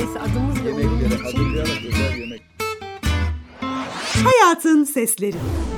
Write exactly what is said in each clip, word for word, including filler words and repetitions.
neredeyse adımız bile Yemeklere hazırlayarak özel yemek. Hayatın Sesleri.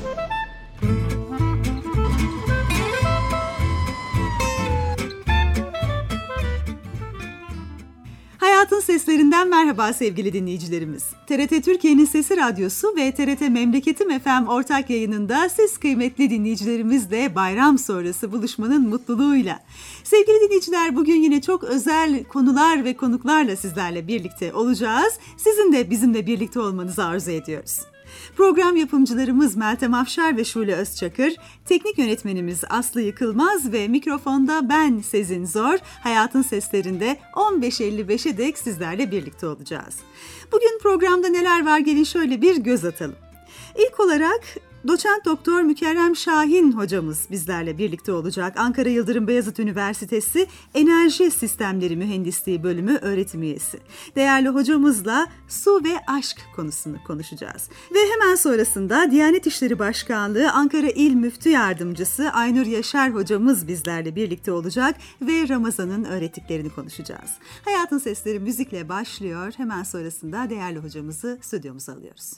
Hayatın Seslerinden merhaba sevgili dinleyicilerimiz. T R T Türkiye'nin Sesi Radyosu ve T R T Memleketim F M ortak yayınında siz kıymetli dinleyicilerimizle bayram sonrası buluşmanın mutluluğuyla. Sevgili dinleyiciler, bugün yine çok özel konular ve konuklarla sizlerle birlikte olacağız. Sizin de bizimle birlikte olmanızı arzu ediyoruz. Program yapımcılarımız Meltem Afşar ve Şule Özçakır, teknik yönetmenimiz Aslı Yıkılmaz ve mikrofonda ben Sezin Zor, Hayatın Seslerinde on beş elli beşe dek sizlerle birlikte olacağız. Bugün programda neler var, gelin şöyle bir göz atalım. İlk olarak Doçent Doktor Mükerrem Şahin hocamız bizlerle birlikte olacak. Ankara Yıldırım Beyazıt Üniversitesi Enerji Sistemleri Mühendisliği Bölümü öğretim üyesi. Değerli hocamızla su ve aşk konusunu konuşacağız. Ve hemen sonrasında Diyanet İşleri Başkanlığı Ankara İl Müftü Yardımcısı Aynur Yaşar hocamız bizlerle birlikte olacak ve Ramazan'ın öğrettiklerini konuşacağız. Hayatın Sesleri müzikle başlıyor. Hemen sonrasında değerli hocamızı stüdyomuza alıyoruz.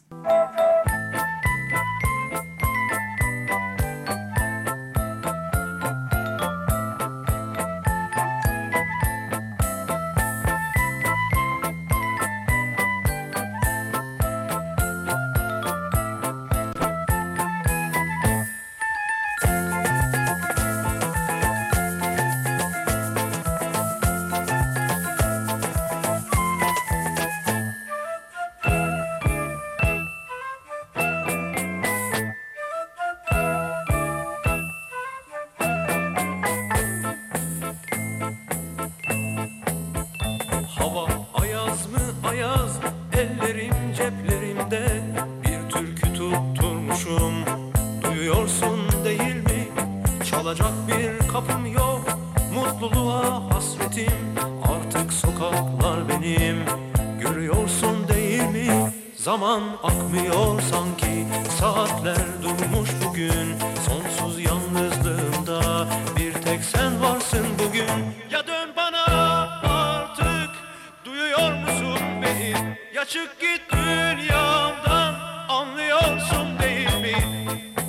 Zaman akmıyor sanki, saatler durmuş bugün. Sonsuz yalnızlığımda bir tek sen varsın bugün. Ya dön bana artık, duyuyor musun beni? Ya çık git dünyamdan, anlıyorsun değil mi?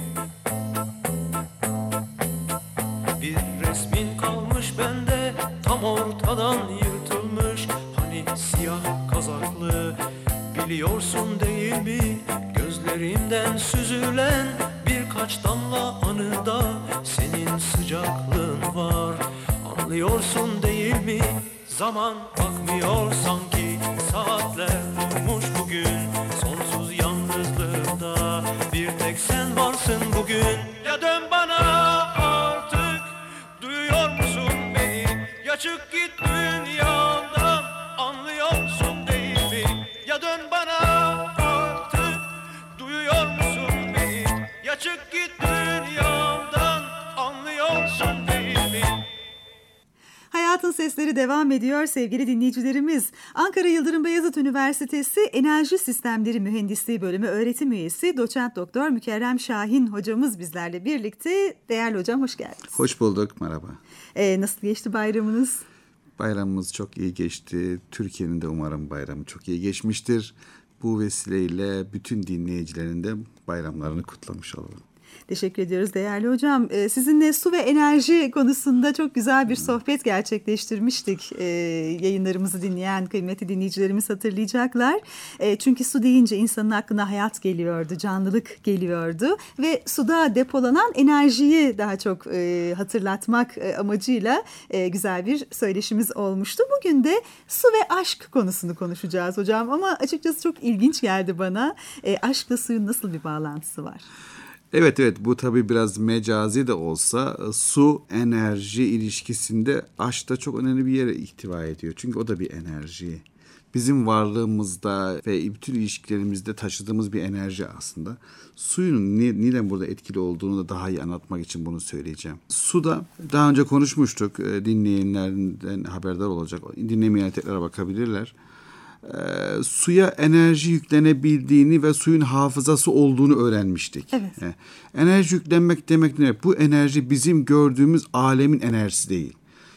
Bir resmin kalmış bende, tam ortadan yırtılmış. Hani siyah kazaklı, biliyorsun değil mi? Gözlerimden süzülen birkaç damla anıda senin sıcaklığın var. Anlıyorsun değil mi? Zaman akmıyor sanki, saatler durmuş bugün. Sonsuz yalnızlığımda bir tek sen varsın bugün. Ya dön bana artık, duyuyor musun beni? Ya çık git dünyamdan, anlıyorsun değil mi? Ya dön bana artık, duyuyor musun beni? Ya çık git dünyamdan, anlıyorsun değil mi? Hayatın Sesleri devam ediyor sevgili dinleyicilerimiz. Ankara Yıldırım Beyazıt Üniversitesi Enerji Sistemleri Mühendisliği Bölümü öğretim üyesi Doçent Doktor Mükerrem Şahin hocamız bizlerle birlikte. Değerli hocam, hoş geldiniz. Hoş bulduk, merhaba. Ee, nasıl geçti bayramınız? Bayramımız çok iyi geçti. Türkiye'nin de umarım bayramı çok iyi geçmiştir. Bu vesileyle bütün dinleyicilerin de bayramlarını kutlamış olalım. Teşekkür ediyoruz değerli hocam. Ee, sizinle su ve enerji konusunda çok güzel bir sohbet gerçekleştirmiştik. Ee, yayınlarımızı dinleyen kıymetli dinleyicilerimiz hatırlayacaklar. Ee, çünkü su deyince insanın aklına hayat geliyordu, canlılık geliyordu. Ve suda depolanan enerjiyi daha çok e, hatırlatmak e, amacıyla e, güzel bir söyleşimiz olmuştu. Bugün de su ve aşk konusunu konuşacağız hocam. Ama açıkçası çok ilginç geldi bana. E, aşkla suyun nasıl bir bağlantısı var? Evet evet bu tabii biraz mecazi de olsa su enerji ilişkisinde aşk da çok önemli bir yere ihtiva ediyor. Çünkü o da bir enerji. Bizim varlığımızda ve bütün ilişkilerimizde taşıdığımız bir enerji aslında. Suyun neden burada etkili olduğunu da daha iyi anlatmak için bunu söyleyeceğim. Suda daha önce konuşmuştuk, dinleyenlerden haberdar olacak, dinlemeyen tekrar bakabilirler. E, suya enerji yüklenebildiğini ve suyun hafızası olduğunu öğrenmiştik. Evet. E, enerji yüklenmek demek ne? Bu enerji bizim gördüğümüz alemin enerjisi değil.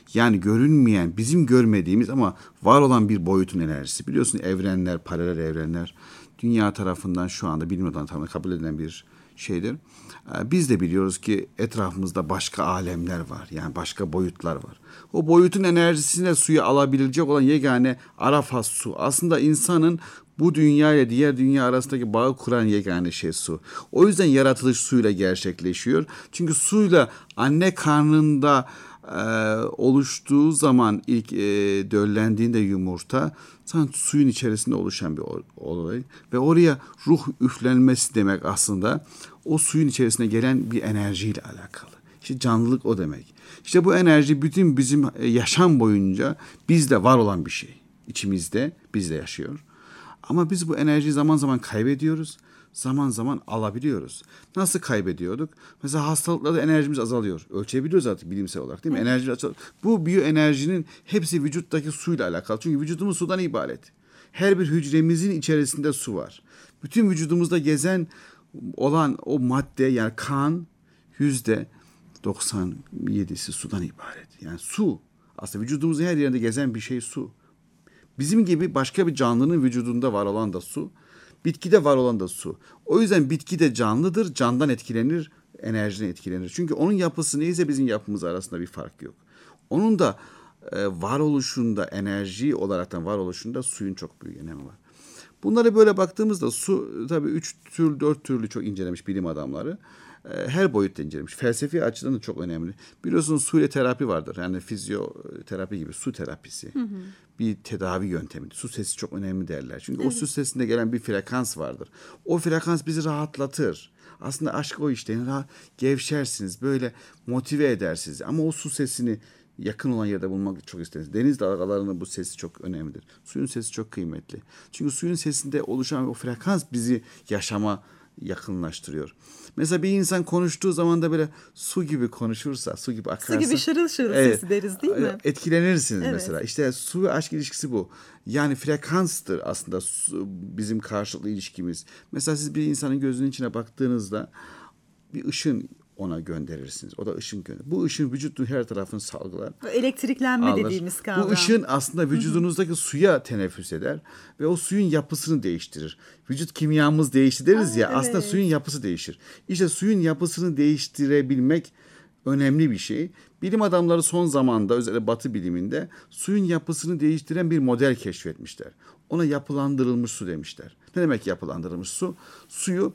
Yani görünmeyen, bizim görmediğimiz ama var olan bir boyutun enerjisi. Biliyorsun evrenler, paralel evrenler dünya tarafından şu anda bilim adamları tarafından kabul edilen bir şeydir. Biz de biliyoruz ki etrafımızda başka alemler var. Yani başka boyutlar var. O boyutun enerjisine suyu alabilecek olan yegane arafas su. Aslında insanın bu dünya ile diğer dünya arasındaki bağı kuran yegane şey su. O yüzden yaratılış suyla gerçekleşiyor. Çünkü suyla anne karnında e, oluştuğu zaman ilk e, döllendiğinde yumurta sanki suyun içerisinde oluşan bir olay. Ve oraya ruh üflenmesi demek aslında o suyun içerisine gelen bir enerjiyle alakalı. İşte canlılık o demek. İşte bu enerji bütün bizim yaşam boyunca bizde var olan bir şey. İçimizde, bizde yaşıyor. Ama biz bu enerjiyi zaman zaman kaybediyoruz, zaman zaman alabiliyoruz. Nasıl kaybediyorduk? Mesela hastalıklarda enerjimiz azalıyor. Ölçebiliyoruz artık bilimsel olarak değil mi? Evet. Enerji azalıyor. Bu biyoenerjinin hepsi vücuttaki suyla alakalı. Çünkü vücudumuz sudan ibaret. Her bir hücremizin içerisinde su var. Bütün vücudumuzda gezen olan o madde yani kan yüzde doksan yedisi sudan ibaret. Yani su aslında vücudumuzun her yerinde gezen bir şey su. Bizim gibi başka bir canlının vücudunda var olan da su. Bitkide var olan da su. O yüzden bitki de canlıdır. Candan etkilenir, enerjiden etkilenir. Çünkü onun yapısı neyse bizim yapımız arasında bir fark yok. Onun da e, varoluşunda, enerji olaraktan varoluşunda suyun çok büyük önemi var. Bunlara böyle baktığımızda su tabii üç tür, dört türlü çok incelemiş bilim adamları. Her boyutta incelemiş. Felsefi açıdan da çok önemli. Biliyorsunuz suyla terapi vardır. Yani fizyoterapi gibi su terapisi. Hı hı. Bir tedavi yöntemidir. Su sesi çok önemli derler. Çünkü evet. O su sesinde gelen bir frekans vardır. O frekans bizi rahatlatır. Aslında aşk o işte. Yani rahat, gevşersiniz. Böyle motive eder sizi. Ama o su sesini yakın olan yerde bulmak çok isteriz. Deniz dalgalarının bu sesi çok önemlidir. Suyun sesi çok kıymetli. Çünkü suyun sesinde oluşan o frekans bizi yaşama yakınlaştırıyor. Mesela bir insan konuştuğu zaman da böyle su gibi konuşursa, su gibi akarsa. Su gibi şırıl şırıl evet, sesi deriz değil mi? Etkilenirsiniz evet. Mesela. İşte su ve aşk ilişkisi bu. Yani frekanstır aslında su, bizim karşılıklı ilişkimiz. Mesela siz bir insanın gözünün içine baktığınızda bir ışın ona gönderirsiniz. O da ışın gönderir. Bu ışın vücudun her tarafını salgılar. Elektriklenme alır. Dediğimiz kavram. Bu ışın aslında vücudunuzdaki Hı-hı. suya teneffüs eder ve o suyun yapısını değiştirir. Vücut kimyamız değişti deriz Aa, ya. Evet. Aslında suyun yapısı değişir. İşte suyun yapısını değiştirebilmek önemli bir şey. Bilim adamları son zamanda özellikle Batı biliminde suyun yapısını değiştiren bir model keşfetmişler. Ona yapılandırılmış su demişler. Ne demek yapılandırılmış su? Suyu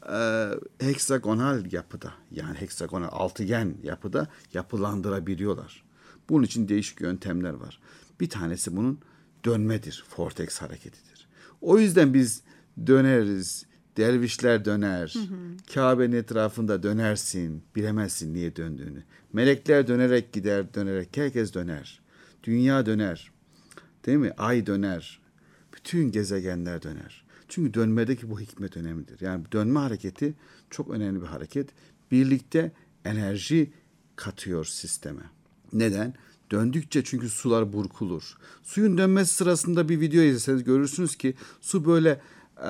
e, heksagonal yapıda yani heksagonal altıgen yapıda yapılandırabiliyorlar. Bunun için değişik yöntemler var. Bir tanesi bunun dönmedir, vortex hareketidir. O yüzden biz döneriz, dervişler döner, hı hı. Kabe'nin etrafında dönersin, bilemezsin niye döndüğünü. Melekler dönerek gider, dönerek herkes döner. Dünya döner, değil mi? Ay döner, bütün gezegenler döner. Çünkü dönmedeki bu hikmet önemlidir. Yani dönme hareketi çok önemli bir hareket. Birlikte enerji katıyor sisteme. Neden? Döndükçe çünkü sular burkulur. Suyun dönmesi sırasında bir video izleseniz görürsünüz ki su böyle e,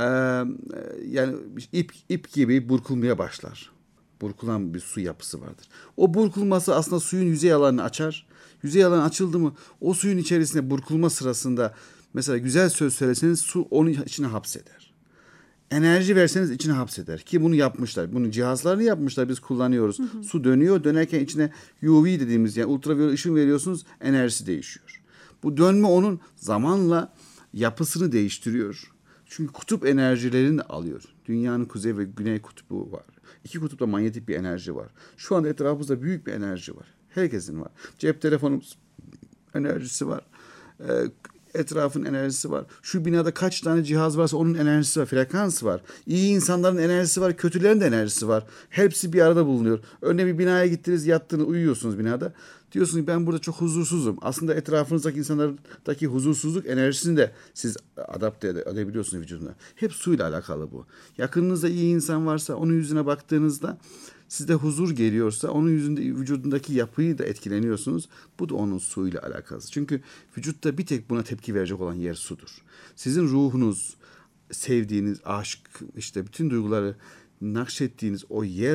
yani ip ip gibi burkulmaya başlar. Burkulan bir su yapısı vardır. O burkulması aslında suyun yüzey alanını açar. Yüzey alanı açıldı mı o suyun içerisinde burkulma sırasında mesela güzel söz söyleseniz su onun içine hapseder. Enerji verseniz içine hapseder. Ki bunu yapmışlar. Bunun cihazlarını yapmışlar. Biz kullanıyoruz. Hı hı. Su dönüyor. Dönerken içine U V dediğimiz yani ultraviyole ışın veriyorsunuz. Enerjisi değişiyor. Bu dönme onun zamanla yapısını değiştiriyor. Çünkü kutup enerjilerini alıyor. Dünyanın kuzey ve güney kutbu var. İki kutupta manyetik bir enerji var. Şu anda etrafımızda büyük bir enerji var. Herkesin var. Cep telefonumuz enerjisi var. Ee, Etrafın enerjisi var. Şu binada kaç tane cihaz varsa onun enerjisi var. Frekans var. İyi insanların enerjisi var. Kötülerin de enerjisi var. Hepsi bir arada bulunuyor. Örneğin bir binaya gittiniz, yattınız, uyuyorsunuz binada. Diyorsunuz ki ben burada çok huzursuzum. Aslında etrafınızdaki insanlardaki huzursuzluk enerjisini de siz adapte edebiliyorsunuz vücuduna. Hep suyla alakalı bu. Yakınınızda iyi insan varsa onun yüzüne baktığınızda sizde huzur geliyorsa onun yüzünde vücudundaki yapıyı da etkileniyorsunuz. Bu da onun suyla alakalı. Çünkü vücutta bir tek buna tepki verecek olan yer sudur. Sizin ruhunuz, sevdiğiniz aşk, işte bütün duyguları nakşettiğiniz o yer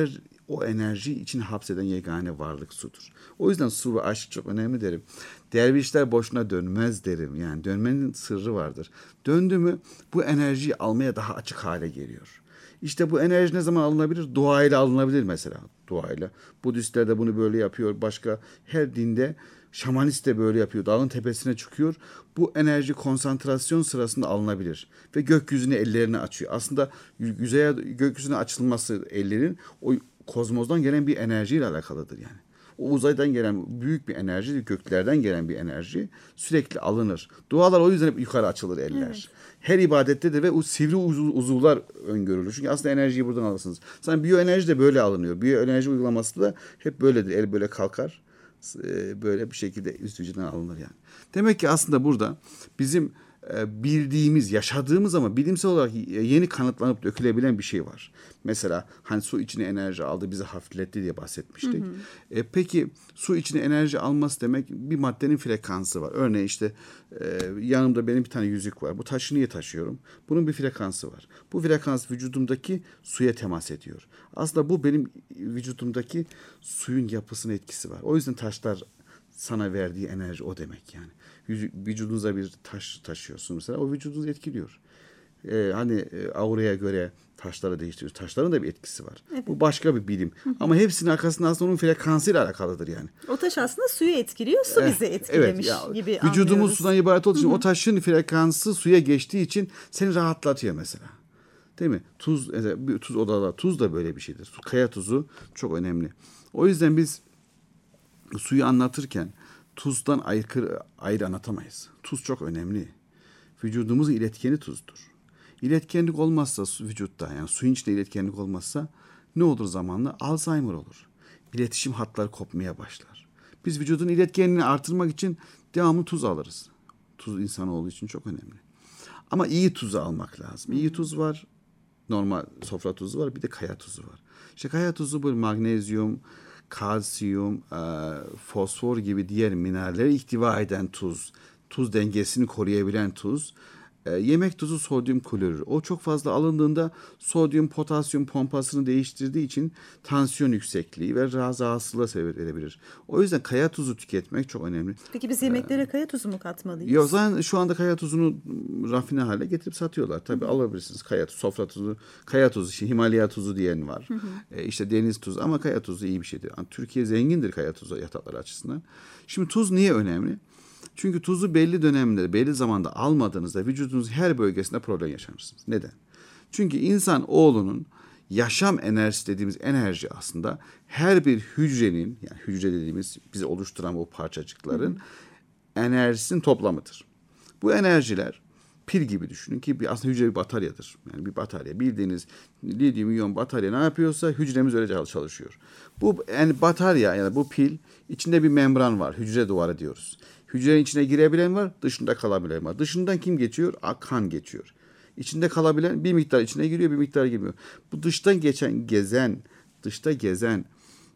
o enerjiyi içine hapseden yegane varlık sudur. O yüzden su ve aşk çok önemli derim. Dervişler boşuna dönmez derim. Yani dönmenin sırrı vardır. Döndü mü bu enerjiyi almaya daha açık hale geliyor. İşte bu enerji ne zaman alınabilir? Duayla alınabilir mesela. Duayla. Budistler de bunu böyle yapıyor. Başka her dinde şamanist de böyle yapıyor. Dağın tepesine çıkıyor. Bu enerji konsantrasyon sırasında alınabilir. Ve gökyüzüne ellerini açıyor. Aslında yüzeye, gökyüzüne açılması ellerin o kozmozdan gelen bir enerjiyle alakalıdır yani. O uzaydan gelen büyük bir enerji, göklerden gelen bir enerji sürekli alınır. Dualar o yüzden hep yukarı açılır eller. Evet. Her ibadette de ve o sivri uzuvlar öngörülür. Çünkü aslında enerjiyi buradan alırsınız. Zaten biyoenerji de böyle alınıyor. Biyoenerji uygulaması da hep böyledir. El böyle kalkar. Böyle bir şekilde üst vücudundan alınır yani. Demek ki aslında burada bizim bildiğimiz, yaşadığımız ama bilimsel olarak yeni kanıtlanıp dökülebilen bir şey var. Mesela hani su içine enerji aldı, bizi hafifletti diye bahsetmiştik. Hı hı. E, peki su içine enerji alması demek bir maddenin frekansı var. Örneğin işte e, yanımda benim bir tane yüzük var. Bu taşı niye taşıyorum? Bunun bir frekansı var. Bu frekans vücudumdaki suya temas ediyor. Aslında bu benim vücudumdaki suyun yapısına etkisi var. O yüzden taşlar sana verdiği enerji o demek yani. Vücudunuza bir taş taşıyorsun mesela, o vücudunuzu etkiliyor. Ee, hani e, auraya göre taşları değiştiriyor. Taşların da bir etkisi var. Evet. Bu başka bir bilim. Hı hı. Ama hepsinin arkasında aslında onun frekansıyla alakalıdır yani. O taş aslında suyu etkiliyor, su bizi etkilemiş evet, ya, gibi vücudumuz anlıyoruz. Sudan ibaret olduğu için o taşın frekansı suya geçtiği için seni rahatlatıyor mesela. Değil mi? Tuz, tuz odada tuz da böyle bir şeydir. Kaya tuzu çok önemli. O yüzden biz suyu anlatırken tuzdan aykırı, ayrı anlatamayız. Tuz çok önemli. Vücudumuzun iletkeni tuzdur. İletkenlik olmazsa vücutta, yani suyun içinde iletkenlik olmazsa ne olur zamanla? Alzheimer olur. İletişim hatları kopmaya başlar. Biz vücudun iletkenliğini artırmak için devamlı tuz alırız. Tuz insanoğlu için çok önemli. Ama iyi tuzu almak lazım. İyi tuz var, normal sofra tuzu var, bir de kaya tuzu var. İşte kaya tuzu bu magnezyum, kalsiyum, fosfor gibi diğer mineralleri ihtiva eden tuz, tuz dengesini koruyabilen tuz. Yemek tuzu sodyum klorür. O çok fazla alındığında sodyum potasyum pompasını değiştirdiği için tansiyon yüksekliği ve rahatsızlığa sebep verebilir. O yüzden kaya tuzu tüketmek çok önemli. Peki biz yemeklere ee, kaya tuzu mu katmalıyız? Yok, zaten şu anda kaya tuzunu rafine hale getirip satıyorlar. Tabii, hı-hı, alabilirsiniz. Kaya tuzu, sofra tuzu, kaya tuzu, işte Himalaya tuzu diyen var. Ee, işte deniz tuzu, ama kaya tuzu iyi bir şeydir. Yani Türkiye zengindir kaya tuzu yatakları açısından. Şimdi tuz niye önemli? Çünkü tuzu belli dönemde, belli zamanda almadığınızda vücudunuz her bölgesinde problem yaşarsınız. Neden? Çünkü insan oğlunun yaşam enerjisi dediğimiz enerji aslında her bir hücrenin, yani hücre dediğimiz bizi oluşturan o parçacıkların, hı hı, enerjisinin toplamıdır. Bu enerjiler pil gibi düşünün ki bir aslında hücre bir bataryadır. Yani bir batarya, bildiğiniz lityum iyon batarya ne yapıyorsa hücremiz öyle çalışıyor. Bu yani batarya, yani bu pil, içinde bir membran var, hücre duvarı diyoruz. Hücrenin içine girebilen var, dışında kalabilen var. Dışından kim geçiyor? Kan geçiyor. İçinde kalabilen bir miktar içine giriyor, bir miktar girmiyor. Bu dıştan geçen, gezen, dışta gezen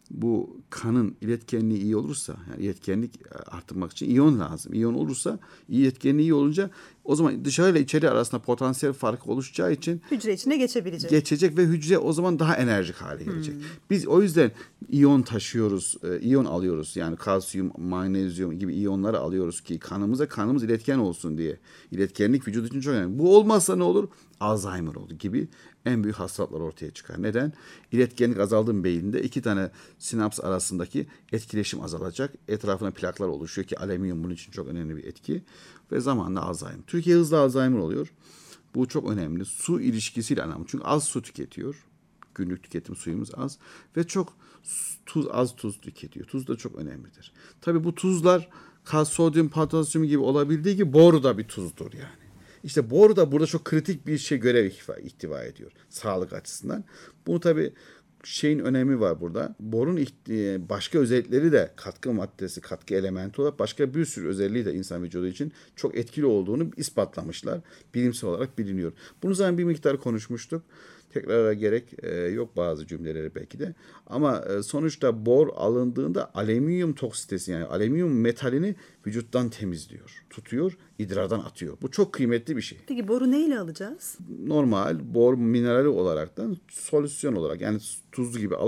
bu kanın iletkenliği iyi olursa, yani iletkenlik arttırmak için iyon lazım. İyon olursa, iletkenliği iyi olunca o zaman dışarıyla içeri arasında potansiyel fark oluşacağı için hücre içine geçebilecek. Geçecek ve hücre o zaman daha enerjik hale gelecek. Hmm. Biz o yüzden iyon taşıyoruz, iyon alıyoruz. Yani kalsiyum, magnezyum gibi iyonları alıyoruz ki kanımıza kanımız iletken olsun diye. İletkenlik vücut için çok önemli. Bu olmazsa ne olur? Alzheimer oldu gibi en büyük hastalıklar ortaya çıkar. Neden? İletkenlik azaldığı mı beyinde iki tane sinaps arasındaki etkileşim azalacak. Etrafına plaklar oluşuyor ki alüminyum bunun için çok önemli bir etki. Ve zamanla Alzheimer. Türkiye hızlı Alzheimer oluyor. Bu çok önemli. Su ilişkisiyle önemli. Çünkü az su tüketiyor. Günlük tüketim suyumuz az. Ve çok tuz, az tuz tüketiyor. Tuz da çok önemlidir. Tabii bu tuzlar sodyum, potasyum gibi olabildiği gibi boru da bir tuzdur yani. İşte boru da burada çok kritik bir şey görev ihtiva ediyor sağlık açısından. Bunu tabii şeyin önemi var burada. Borun başka özellikleri de katkı maddesi, katkı elementi olarak başka bir sürü özelliği de insan vücudu için çok etkili olduğunu ispatlamışlar. Bilimsel olarak biliniyor. Bunu zaten bir miktar konuşmuştuk. Tekrara gerek e, yok bazı cümleleri belki de. Ama e, sonuçta bor alındığında alüminyum toksitesi, yani alüminyum metalini vücuttan temizliyor, tutuyor, idrardan atıyor. Bu çok kıymetli bir şey. Peki boru neyle alacağız? Normal bor minerali olaraktan solüsyon olarak, yani tuzlu gibi alıp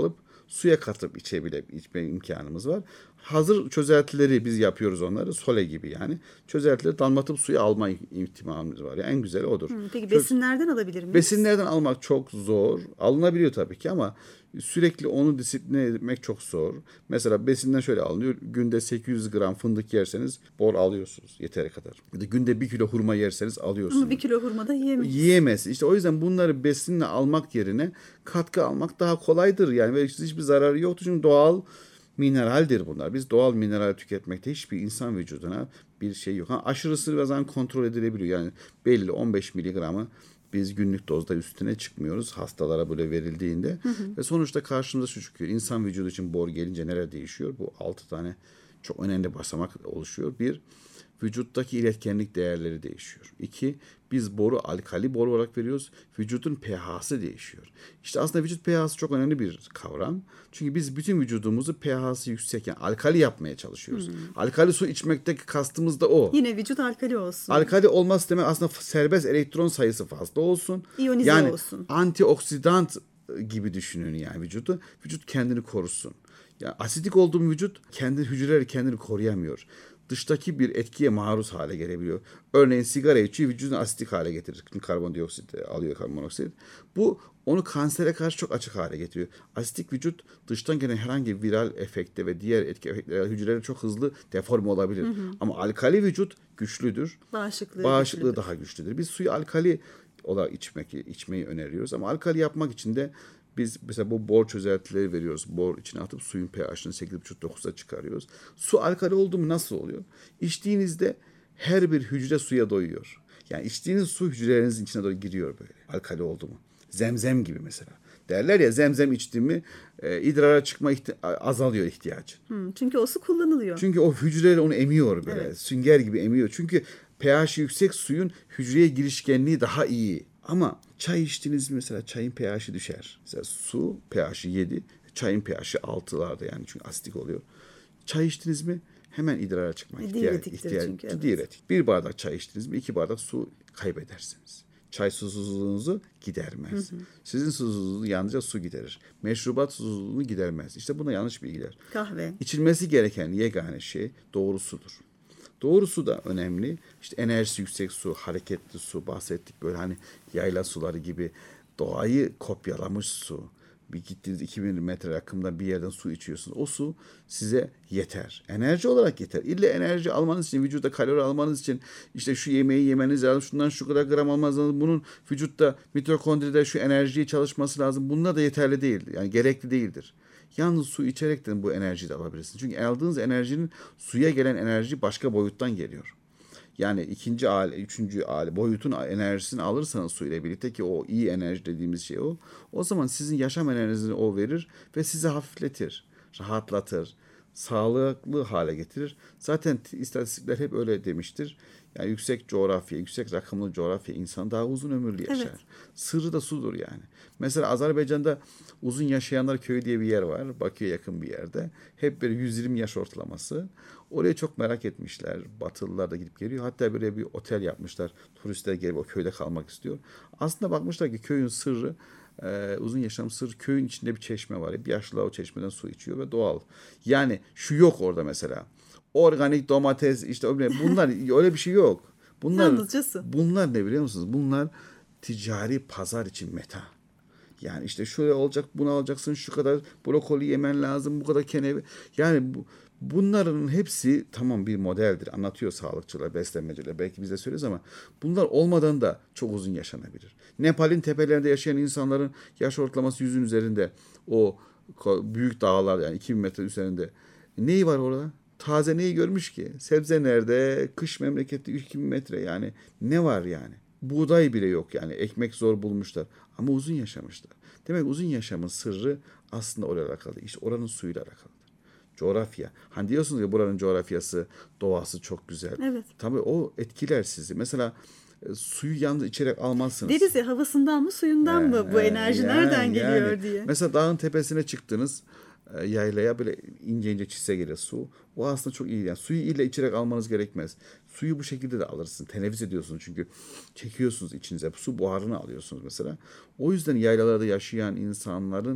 suya katıp içebile içme imkanımız var. Hazır çözeltileri biz yapıyoruz onları. Sole gibi yani. Çözeltileri damlatıp suya alma ihtimalimiz var. Yani en güzeli odur. Hı, peki Çöz- besinlerden alabilir miyiz? Besinlerden almak çok zor. Alınabiliyor tabii ki ama sürekli onu disipline etmek çok zor. Mesela besinden şöyle alınıyor. Günde sekiz yüz gram fındık yerseniz bor alıyorsunuz yeteri kadar. Ya da günde bir kilo hurma yerseniz alıyorsunuz. Ama bir kilo hurma da yiyemeyiz. Yiyemez. İşte o yüzden bunları besinle almak yerine katkı almak daha kolaydır. Yani ve hiçbir zararı yoktur. Çünkü doğal mineraldir bunlar. Biz doğal mineral tüketmekte hiçbir insan vücuduna bir şey yok. Ha, aşırısı bazen kontrol edilebiliyor. Yani belli on beş miligramı biz günlük dozda üstüne çıkmıyoruz hastalara böyle verildiğinde. Hı hı. Ve sonuçta karşımıza şu çıkıyor. İnsan vücudu için bor gelince neler değişiyor? Bu altı tane çok önemli basamak oluşuyor. Bir, vücuttaki iletkenlik değerleri değişiyor. İki, biz boru alkali bor olarak veriyoruz. Vücudun pH'sı değişiyor. İşte aslında vücut pH'sı çok önemli bir kavram. Çünkü biz bütün vücudumuzu pH'sı yüksek yani alkali yapmaya çalışıyoruz. Hmm. Alkali su içmekteki kastımız da o. Yine vücut alkali olsun. Alkali olması demek aslında serbest elektron sayısı fazla olsun. İyonize yani olsun. Antioksidan gibi düşünün yani vücudu. Vücut kendini korusun. Yani asidik olduğu vücut kendi hücreleri kendini koruyamıyor. Dıştaki bir etkiye maruz hale gelebiliyor. Örneğin sigara içiyor, vücudunu asitik hale getirir. Karbondioksit alıyor, karbonmonoksit. Bu onu kansere karşı çok açık hale getiriyor. Asitik vücut dıştan gelen herhangi bir viral efekte ve diğer etki efektlerle hücreleri çok hızlı deforme olabilir. Hı hı. Ama alkali vücut güçlüdür. Bağışıklığı, Bağışıklığı güçlüdür. daha güçlüdür. Biz suyu alkali olarak içmek, içmeyi öneriyoruz. Ama alkali yapmak için de biz mesela bu bor çözeltileri veriyoruz. Bor içine atıp suyun pH'ını sekiz buçuk dokuza çıkarıyoruz. Su alkali oldu mu nasıl oluyor? İçtiğinizde her bir hücre suya doyuyor. Yani içtiğiniz su hücrelerinizin içine doğru giriyor böyle. Alkali oldu mu? Zemzem gibi mesela. Derler ya zemzem içti mi e, idrara çıkma ihti- azalıyor ihtiyacı. Hı, çünkü o su kullanılıyor. Çünkü o hücreler onu emiyor böyle. Evet. Sünger gibi emiyor. Çünkü pH'i yüksek suyun hücreye girişkenliği daha iyi. Ama çay içtiniz mi mesela çayın pH'i düşer. Mesela su pH'i yedi, çayın pH'i altılarda yani çünkü asitik oluyor. Çay içtiniz mi hemen idrara çıkma ihtiyaç. Diüretiktir çünkü, evet. Diüretik. Bir bardak çay içtiniz mi iki bardak su kaybedersiniz. Çay susuzluğunuzu gidermez. Hı hı. Sizin susuzluğunuzu yalnızca su giderir. Meşrubat susuzluğunu gidermez. İşte buna yanlış bilgiler. Kahve. İçilmesi gereken yegane şey doğru sudur. Doğru su da önemli. İşte enerjisi yüksek su, hareketli su bahsettik. Böyle hani yayla suları gibi doğayı kopyalamış su. Bir gittiğiniz iki bin metre yakında bir yerden su içiyorsunuz. O su size yeter. Enerji olarak yeter. İlle enerji almanız için, vücuda kalori almanız için işte şu yemeği yemeniz lazım. Şundan şu kadar gram almanız lazım. Bunun vücutta mitokondride şu enerjiyi çalışması lazım. Bunlar da yeterli değil. Yani gerekli değildir. Yalnız su içerekten bu enerjiyi de alabilirsiniz. Çünkü aldığınız enerjinin suya gelen enerji başka boyuttan geliyor. Yani ikinci aile, üçüncü aile boyutun enerjisini alırsanız su ile birlikte ki o iyi enerji dediğimiz şey o. O zaman sizin yaşam enerjisini o verir ve sizi hafifletir, rahatlatır, sağlıklı hale getirir. Zaten istatistikler hep öyle demiştir. Yani yüksek coğrafya, yüksek rakımlı coğrafya insan daha uzun ömürlü yaşar. Evet. Sırrı da sudur yani. Mesela Azerbaycan'da uzun yaşayanlar köyü diye bir yer var. Bakü'ye yakın bir yerde. Hep böyle yüz yirmi yaş ortalaması. Orayı çok merak etmişler. Batılılar da gidip geliyor. Hatta böyle bir otel yapmışlar. Turistler gelip o köyde kalmak istiyor. Aslında bakmışlar ki köyün sırrı, e, uzun yaşam sırrı köyün içinde bir çeşme var. Bir yaşlılar o çeşmeden su içiyor ve doğal. Yani şu yok orada mesela. Organik domates işte bunlar öyle bir şey yok. Bunlar bunlar ne biliyor musunuz? Bunlar ticari pazar için meta. Yani işte şöyle olacak, bunu alacaksın, şu kadar brokoli yemen lazım, bu kadar kenevi. Yani bu, bunların hepsi tamam bir modeldir. Anlatıyor sağlıkçılar, beslenmeciler. Belki biz de söylüyoruz ama bunlar olmadan da çok uzun yaşanabilir. Nepal'in tepelerinde yaşayan insanların yaş ortalaması yüzün üzerinde. O büyük dağlar yani iki bin metre üzerinde. Neyi var orada? Taze neyi görmüş ki? Sebze nerede? Kış memlekette iki bin metre yani. Ne var yani? Buğday bile yok yani. Ekmek zor bulmuşlar. Ama uzun yaşamışlar. Demek uzun yaşamın sırrı aslında orayla alakalı. İşte oranın suyuyla alakalıdır. Coğrafya. Hani diyorsunuz ya buranın coğrafyası, doğası çok güzel. Evet. Tabii o etkiler sizi. Mesela e, suyu yalnız içerek almazsınız. Deriz ya havasından mı suyundan yani, mı bu enerji yani, nereden geliyor yani. diye. Mesela dağın tepesine çıktınız. Yaylaya böyle ince ince çise gelir su. O aslında çok iyi. Yani suyu illa içerek almanız gerekmez. Suyu bu şekilde de alırsın. Teneffüs ediyorsunuz çünkü çekiyorsunuz içinize. Su buharını alıyorsunuz mesela. O yüzden yaylalarda yaşayan insanların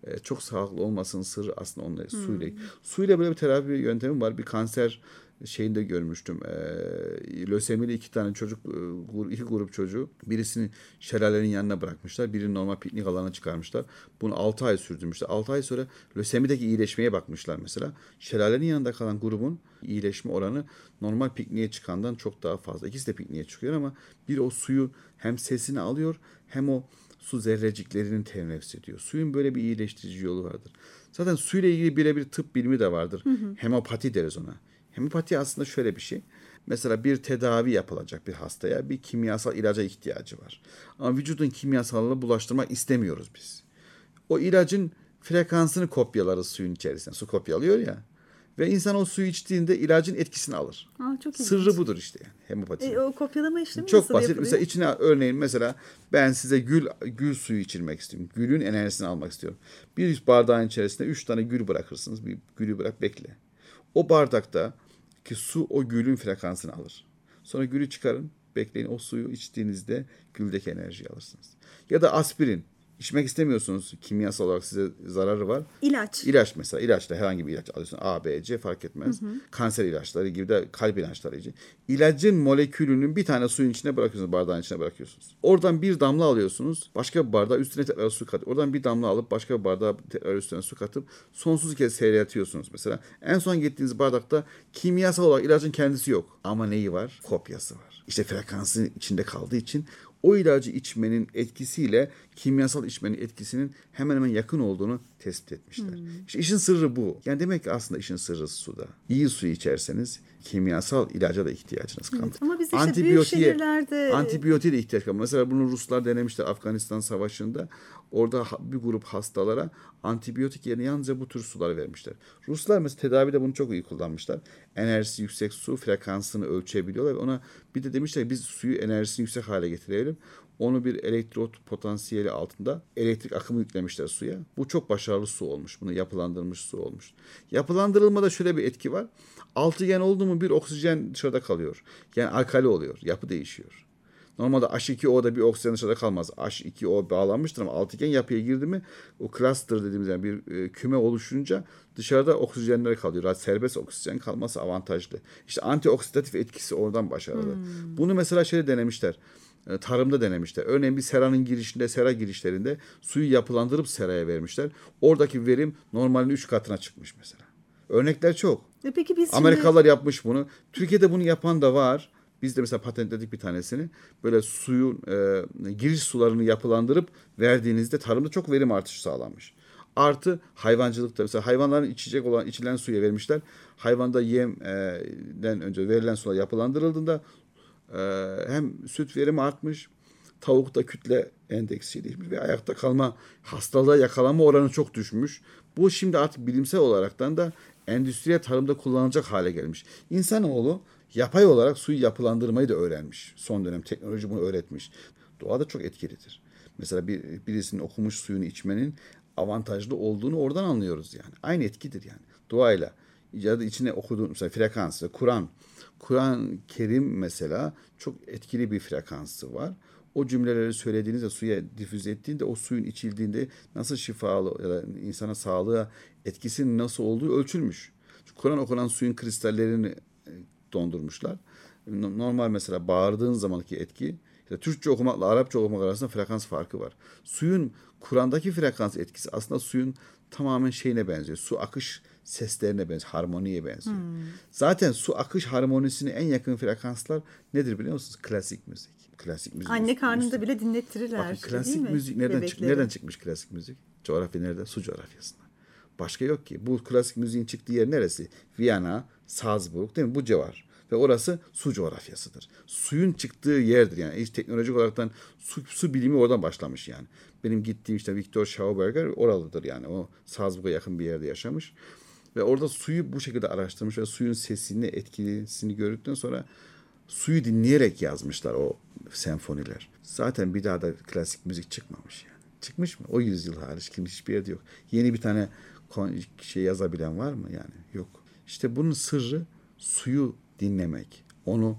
e, çok sağlıklı olmasının sırrı aslında onunla, hmm. suyla. Suyla böyle bir terapi yöntemi var. Bir kanser şeyinde görmüştüm. E, lösemili iki tane çocuk, iki grup çocuğu. Birisini şelalenin yanına bırakmışlar. Birini normal piknik alanına çıkarmışlar. Bunu altı ay sürdürmüşler. altı ay sonra lösemideki iyileşmeye bakmışlar mesela. Şelalenin yanında kalan grubun iyileşme oranı normal pikniğe çıkandan çok daha fazla. İkisi de pikniğe çıkıyor ama bir o suyu hem sesini alıyor hem o su zerreciklerini teneffüs ediyor. Suyun böyle bir iyileştirici yolu vardır. Zaten suyla ilgili birebir tıp bilimi de vardır. Hı hı. Hemopati deriz ona. Hemopati aslında şöyle bir şey. Mesela bir tedavi yapılacak bir hastaya bir kimyasal ilaca ihtiyacı var. Ama vücudun kimyasalını bulaştırmak istemiyoruz biz. O ilacın frekansını kopyalarız suyun içerisine. Su kopyalıyor ya. Ve insan o suyu içtiğinde ilacın etkisini alır. Aa, çok Sırrı budur işte yani hemopati. E, o kopyalama işlemi çok nasıl basit. yapılıyor? Mesela içine örneğin mesela ben size gül gül suyu içirmek istiyorum. Gülün enerjisini almak istiyorum. Bir bardağın içerisine üç tane gül bırakırsınız. Bir gülü bırak bekle. O bardakta ki su o gülün frekansını alır. Sonra gülü çıkarın, bekleyin. O suyu içtiğinizde güldeki enerjiyi alırsınız. Ya da aspirin. İçmek istemiyorsunuz. Kimyasal olarak size zararı var. İlaç. İlaç mesela. İlaçla herhangi bir ilaç alıyorsun. A, B, C fark etmez. Hı hı. Kanser ilaçları gibi de kalp ilaçları gibi. İlacın molekülünün bir tane suyun içine bırakıyorsunuz. Bardağın içine bırakıyorsunuz. Oradan bir damla alıyorsunuz. Başka bir bardağa üstüne tekrar su katıp. Oradan bir damla alıp başka bir bardağa tekrar üstüne su katıp sonsuz kez seyreltiyorsunuz mesela. En son gittiğiniz bardakta kimyasal olarak ilacın kendisi yok. Ama neyi var? Kopyası var. İşte frekansı içinde kaldığı için o ilacı içmenin etkisiyle kimyasal içmenin etkisinin hemen hemen yakın olduğunu tespit etmişler. Hmm. İşte işin sırrı bu. Yani demek ki aslında işin sırrı suda. İyi suyu içerseniz kimyasal ilaca da ihtiyacınız kalmaz. Evet, ama biz işte antibiyotiğe, büyük şehirlerde... Antibiyotiğe de ihtiyaç kalmaz. Mesela bunu Ruslar denemişler Afganistan Savaşı'nda. Orada bir grup hastalara antibiyotik yerine yalnızca bu tür sular vermişler. Ruslar mesela tedavide bunu çok iyi kullanmışlar. Enerjisi yüksek su frekansını ölçebiliyorlar. Ve ona bir de demişler biz suyu enerjisini yüksek hale getirelim. Onu bir elektrot potansiyeli altında elektrik akımı yüklemişler suya. Bu çok başarılı su olmuş. Bunu yapılandırmış su olmuş. Yapılandırılmada şöyle bir etki var. Altıgen oldu mu bir oksijen dışarıda kalıyor. Yani alkali oluyor. Yapı değişiyor. Normalde H iki O'da bir oksijen dışarıda kalmaz. H iki O bağlanmıştır ama altıgen yapıya girdi mi o cluster dediğimiz yani bir e, küme oluşunca dışarıda oksijenler kalıyor. Yani serbest oksijen kalması avantajlı. İşte antioksidatif etkisi oradan başarılı. Hmm. Bunu mesela şey denemişler. Tarımda denemişler. Örneğin bir seranın girişinde, sera girişlerinde suyu yapılandırıp seraya vermişler. Oradaki verim normalin üç katına çıkmış mesela. Örnekler çok. E peki biz Amerikalılar şimdi... yapmış bunu. Türkiye'de bunu yapan da var. Biz de mesela patentledik bir tanesini. Böyle suyun e, giriş sularını yapılandırıp verdiğinizde tarımda çok verim artışı sağlanmış. Artı hayvancılıkta mesela hayvanların içecek olan içilen suya vermişler. Hayvanda yemden önce verilen sular yapılandırıldığında e, hem süt verimi artmış, tavukta kütle endeksi değişmiş ve ayakta kalma hastalığa yakalanma oranı çok düşmüş. Bu şimdi artık bilimsel olaraktan da endüstriyel tarımda kullanılacak hale gelmiş. İnsanoğlu yapay olarak suyu yapılandırmayı da öğrenmiş. Son dönem teknoloji bunu öğretmiş. Doğada çok etkilidir. Mesela bir, birisinin okumuş suyunu içmenin avantajlı olduğunu oradan anlıyoruz yani. Aynı etkidir yani. Doğayla ya da içine okuduğun mesela frekansı, Kur'an. Kur'an-ı Kerim mesela çok etkili bir frekansı var. O cümleleri söylediğinizde suya difüz ettiğinde o suyun içildiğinde nasıl şifalı ya da insana sağlığa etkisinin nasıl olduğu ölçülmüş. Kur'an okunan suyun kristallerini dondurmuşlar. Normal mesela bağırdığın zamanki etki işte Türkçe okumakla Arapça okumak arasında frekans farkı var. Suyun Kur'an'daki frekans etkisi aslında suyun tamamen şeyine benziyor. Su akış seslerine benziyor. Harmoniye benziyor. Hmm. Zaten su akış harmonisine en yakın frekanslar nedir biliyor musunuz? Klasik müzik. Klasik müzik. Anne karnında müzik. Bile dinlettirirler. Bakın klasik müzik nereden, çık, nereden çıkmış klasik müzik? Coğrafya nerede? Su coğrafyasında. Başka yok ki. Bu klasik müziğin çıktığı yer neresi? Viyana, Salzburg değil mi? Bu civar. Ve orası su coğrafyasıdır. Suyun çıktığı yerdir yani. Hiç teknolojik olaraktan su, su bilimi oradan başlamış yani. Benim gittiğim işte Viktor Schauberger oralıdır yani. O Salzburg'a yakın bir yerde yaşamış. Ve orada suyu bu şekilde araştırmış ve suyun sesini, etkisini gördükten sonra suyu dinleyerek yazmışlar o senfoniler. Zaten bir daha da klasik müzik çıkmamış yani. Çıkmış mı? O yüzyıl hariç kim hiçbir yerde yok. Yeni bir tane şey yazabilen var mı yani? Yok. İşte bunun sırrı suyu dinlemek, onu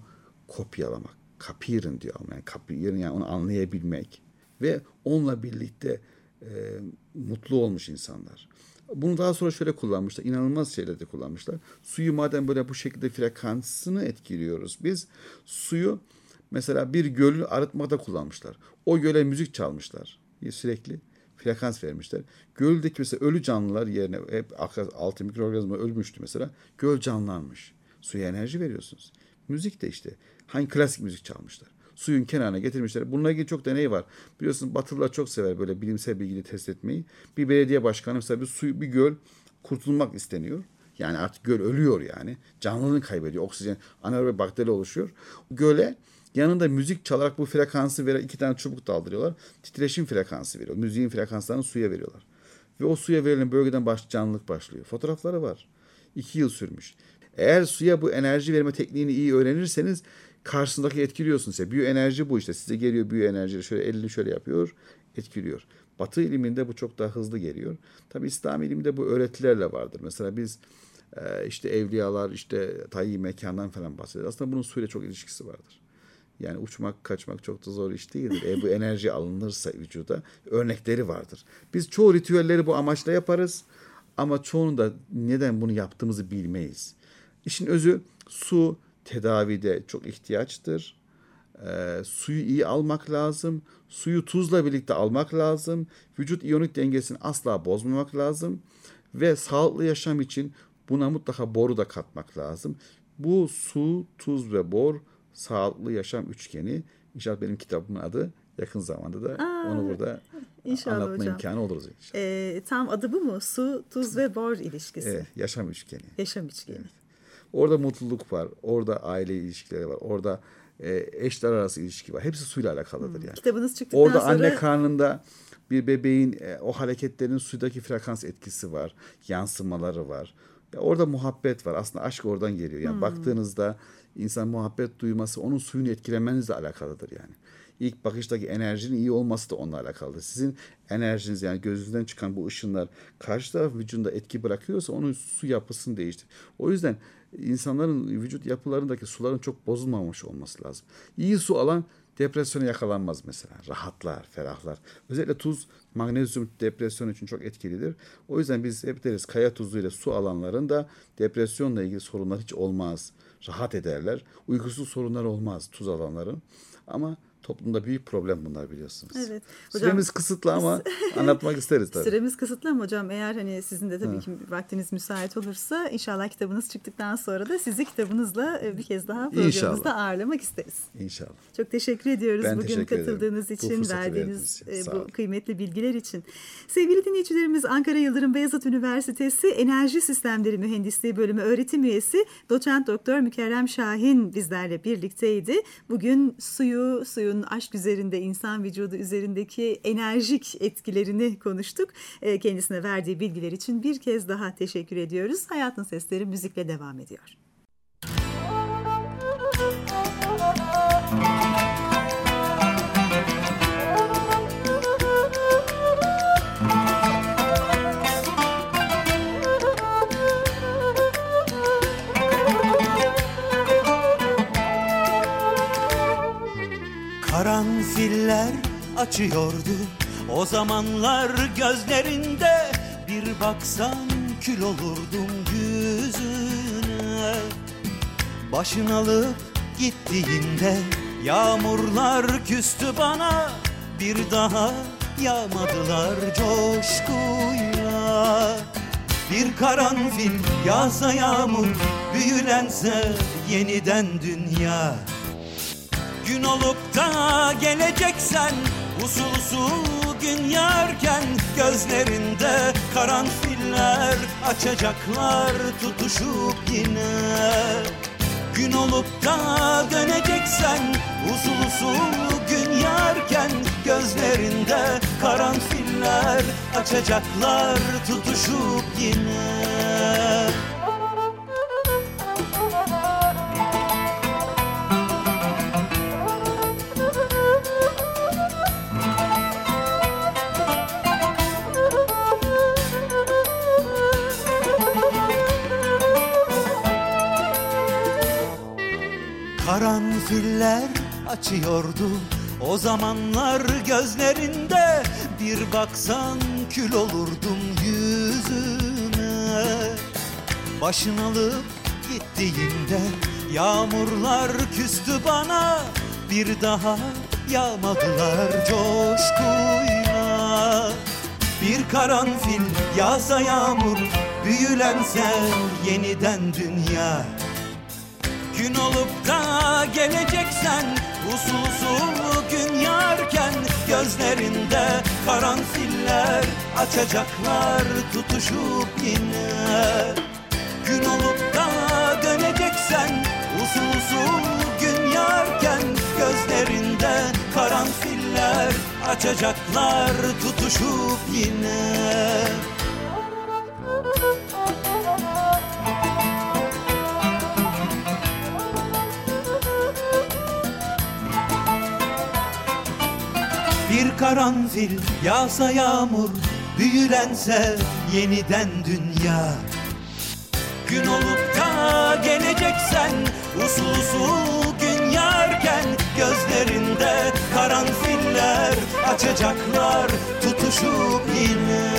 kopyalamak, kapiren diyor ama yani kapiren yani onu anlayabilmek ve onunla birlikte e, mutlu olmuş insanlar. Bunu daha sonra şöyle kullanmışlar. İnanılmaz şeylerde kullanmışlar. Suyu madem böyle bu şekilde frekansını etkiliyoruz biz, suyu mesela bir gölü arıtmada kullanmışlar. O göle müzik çalmışlar. Sürekli frekans vermişler. Göldeki mesela ölü canlılar yerine hep altı mikroorganizma ölmüştü mesela. Göl canlanmış. Suya enerji veriyorsunuz. Müzik de işte. Hangi klasik müzik çalmışlar. Suyun kenarına getirmişler. Bununla ilgili çok deney var. Biliyorsunuz Batılılar çok sever böyle bilimsel bilgiyi test etmeyi. Bir belediye başkanı mesela bir suyu, bir göl kurtulmak isteniyor. Yani artık göl ölüyor yani. Canlılığını kaybediyor. Oksijen, anaerob bakteri oluşuyor. Göle yanında müzik çalarak bu frekansı veren iki tane çubuk daldırıyorlar. Titreşim frekansı veriyor. Müziğin frekanslarını suya veriyorlar. Ve o suya verilen bölgeden baş, canlılık başlıyor. Fotoğrafları var. İki yıl sürmüş. Eğer suya bu enerji verme tekniğini iyi öğrenirseniz karşısındaki etkiliyorsunuz. İşte biyoenerji bu işte. Size geliyor biyoenerji. Şöyle elini şöyle yapıyor. Etkiliyor. Batı iliminde bu çok daha hızlı geliyor. Tabi İslam iliminde bu öğretilerle vardır. Mesela biz e, işte evliyalar, işte tayyi mekandan falan bahsediyoruz. Aslında bunun suyla çok ilişkisi vardır. Yani uçmak, kaçmak çok da zor iş değildir. E bu enerji alınırsa vücuda örnekleri vardır. Biz çoğu ritüelleri bu amaçla yaparız. Ama çoğunu da neden bunu yaptığımızı bilmeyiz. İşin özü su tedavide çok ihtiyaçtır. E, suyu iyi almak lazım. Suyu tuzla birlikte almak lazım. Vücut iyonik dengesini asla bozmamak lazım. Ve sağlıklı yaşam için buna mutlaka boru da katmak lazım. Bu su, tuz ve bor sağlıklı yaşam üçgeni. İnşallah benim kitabımın adı. Yakın zamanda da Aa, onu burada İnşallah anlatma hocam. imkanı oluruz. Ee, tam adı bu mu? Su, tuz ve bor ilişkisi. Evet, yaşam üçgeni. Yaşam üçgeni. Evet. Orada mutluluk var. Orada aile ilişkileri var. Orada e, eşler arası ilişki var. Hepsi suyla alakalıdır hmm. yani. Kitabınız çıktıktan Orada sonra... anne karnında bir bebeğin e, o hareketlerin sudaki frekans etkisi var. Yansımaları var. Ya orada muhabbet var. Aslında aşk oradan geliyor. Yani hmm. baktığınızda insan muhabbet duyması onun suyunu etkilemenizle alakalıdır yani. İlk bakıştaki enerjinin iyi olması da onunla alakalıdır. Sizin enerjiniz yani gözünüzden çıkan bu ışınlar karşı taraf vücudunda etki bırakıyorsa onun su yapısını değiştirir. O yüzden insanların vücut yapılarındaki suların çok bozulmamış olması lazım. İyi su alan depresyona yakalanmaz mesela. Rahatlar, ferahlar. Özellikle tuz, magnezyum depresyon için çok etkilidir. O yüzden biz hep deriz kaya tuzuyla su alanların da depresyonla ilgili sorunlar hiç olmaz. Rahat ederler. Uykusuz sorunlar olmaz tuz alanların. Ama toplumda büyük problem bunlar biliyorsunuz. Evet. Hocam, süremiz kısıtlı ama anlatmak isteriz tabii. Süremiz kısıtlı ama hocam eğer hani sizin de tabii ha. ki vaktiniz müsait olursa inşallah kitabınız çıktıktan sonra da sizi kitabınızla bir kez daha programımızda inşallah. ağırlamak isteriz. İnşallah. Çok teşekkür ediyoruz ben bugün teşekkür katıldığınız ederim. için, verdiğiniz bu, bu kıymetli bilgiler için. Sevgili dinleyicilerimiz, Ankara Yıldırım Beyazıt Üniversitesi Enerji Sistemleri Mühendisliği Bölümü öğretim üyesi Doçent Doktor Mükerrem Şahin bizlerle birlikteydi. Bugün suyu, suyun aşk üzerinde, insan vücudu üzerindeki enerjik etkilerini konuştuk. Kendisine verdiği bilgiler için bir kez daha teşekkür ediyoruz. Hayatın Sesleri müzikle devam ediyor. Karanfiller açıyordu o zamanlar gözlerinde, bir baksan kül olurdum yüzüne. Başın alıp gittiğinde yağmurlar küstü bana, bir daha yağmadılar coşkuyla. Bir karanfil yağsa yağmur, büyülense yeniden dünya. Gün olup da geleceksen usul usul gün yarken, gözlerinde karanfiller açacaklar tutuşup yine. Gün olup da döneceksen usul usul gün yarken, gözlerinde karanfiller açacaklar tutuşup yine. Karanfiller açıyordu o zamanlar gözlerinde, Bir baksan kül olurdum yüzüme. Başın alıp gittiğinde yağmurlar küstü bana. Bir daha yağmadılar coşkuyla. Bir karanfil yağsa yağmur, büyülense yeniden dünya. Gün olup da geleceksen, usul usul gün yarken, gözlerinde karanfiller açacaklar tutuşup yine. Gün olup da döneceksen, usul usul gün yarken, gözlerinde karanfiller açacaklar tutuşup yine. Bir karanfil yağsa yağmur, büyülense yeniden dünya. Gün olup da geleceksen, usul usul gün yarken, gözlerinde karanfiller açacaklar tutuşup yine.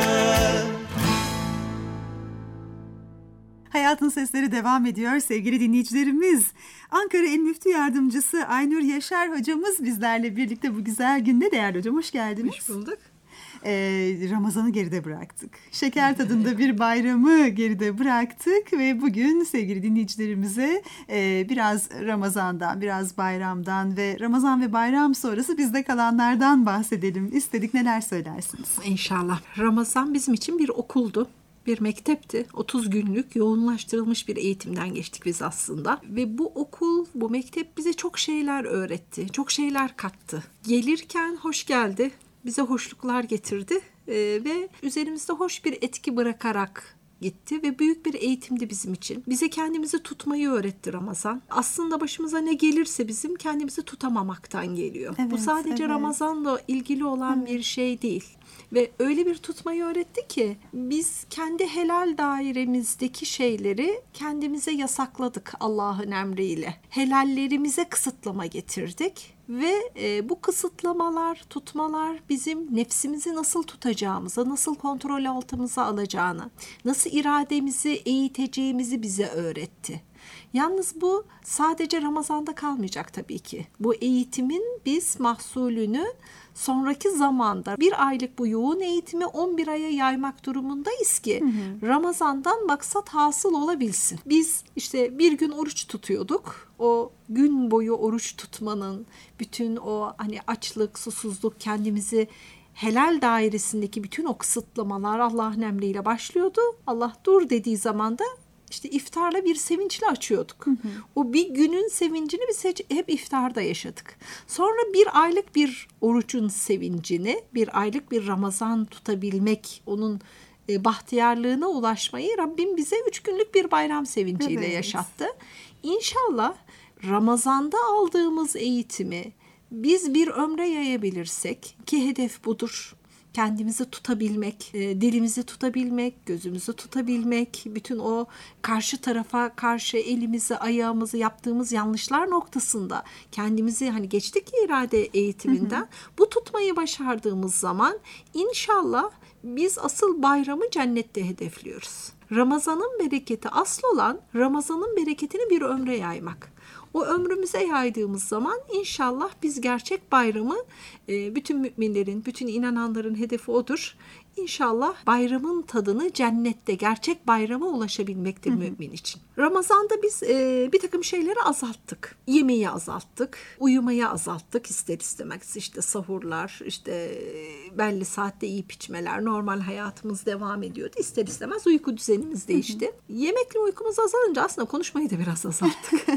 Hayatın Sesleri devam ediyor sevgili dinleyicilerimiz. Ankara İl Müftü Yardımcısı Aynur Yaşar hocamız bizlerle birlikte bu güzel günde. Değerli hocam, hoş geldiniz. Hoş bulduk. Ee, Ramazan'ı geride bıraktık. Şeker tadında bir bayramı geride bıraktık ve bugün sevgili dinleyicilerimize e, biraz Ramazan'dan, biraz bayramdan ve Ramazan ve bayram sonrası bizde kalanlardan bahsedelim istedik. Neler söylersiniz? İnşallah. Ramazan bizim için bir okuldu. Bir mektepti. otuz günlük yoğunlaştırılmış bir eğitimden geçtik biz aslında. Ve bu okul, bu mektep bize çok şeyler öğretti. Çok şeyler kattı. Gelirken hoş geldi. Bize hoşluklar getirdi. Ee, ve üzerimizde hoş bir etki bırakarak gitti ve büyük bir eğitimdi bizim için. Bize kendimizi tutmayı öğretti Ramazan. Aslında başımıza ne gelirse bizim kendimizi tutamamaktan geliyor. Evet, bu sadece evet. Ramazan'la ilgili olan evet. bir şey değil. Ve öyle bir tutmayı öğretti ki biz kendi helal dairemizdeki şeyleri kendimize yasakladık Allah'ın emriyle. Helallerimize kısıtlama getirdik. Ve e, bu kısıtlamalar, tutmalar bizim nefsimizi nasıl tutacağımıza, nasıl kontrol altımıza alacağını, nasıl irademizi eğiteceğimizi bize öğretti. Yalnız bu sadece Ramazan'da kalmayacak tabii ki. Bu eğitimin biz mahsulünü sonraki zamanda bir aylık bu yoğun eğitimi on bir aya yaymak durumundayız ki hı hı. Ramazan'dan maksat hasıl olabilsin. Biz işte bir gün oruç tutuyorduk. O gün boyu oruç tutmanın bütün o hani açlık, susuzluk, kendimizi helal dairesindeki bütün o kısıtlamalar Allah'ın emriyle başlıyordu. Allah dur dediği zaman da İşte iftarla bir sevinçle açıyorduk. Hı hı. O bir günün sevincini biz hep iftarda yaşadık. Sonra bir aylık bir orucun sevincini, bir aylık bir Ramazan tutabilmek, onun e, bahtiyarlığına ulaşmayı Rabbim bize üç günlük bir bayram sevinciyle evet. yaşattı. İnşallah Ramazan'da aldığımız eğitimi biz bir ömre yayabilirsek, ki hedef budur. Kendimizi tutabilmek, dilimizi tutabilmek, gözümüzü tutabilmek, bütün o karşı tarafa karşı elimizi, ayağımızı yaptığımız yanlışlar noktasında kendimizi hani geçtik ya irade eğitiminden hı hı. bu tutmayı başardığımız zaman inşallah biz asıl bayramı cennette hedefliyoruz. Ramazan'ın bereketi asıl olan Ramazan'ın bereketini bir ömre yaymak. O ömrümüze yaydığımız zaman inşallah biz gerçek bayramı bütün müminlerin, bütün inananların hedefi odur. İnşallah bayramın tadını cennette, gerçek bayrama ulaşabilmektir hı hı. mümin için. Ramazan'da biz e, bir takım şeyleri azalttık. Yemeği azalttık, uyumayı azalttık ister istemez. İşte sahurlar, işte belli saatte yiyip içmeler, normal hayatımız devam ediyordu. İster istemez uyku düzenimiz değişti. Hı hı. Yemekle uykumuz azalınca aslında konuşmayı da biraz azalttık.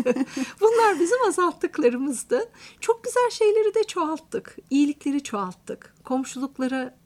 Bunlar bizim azalttıklarımızdı. Çok güzel şeyleri de çoğalttık. İyilikleri çoğalttık. Komşuluklara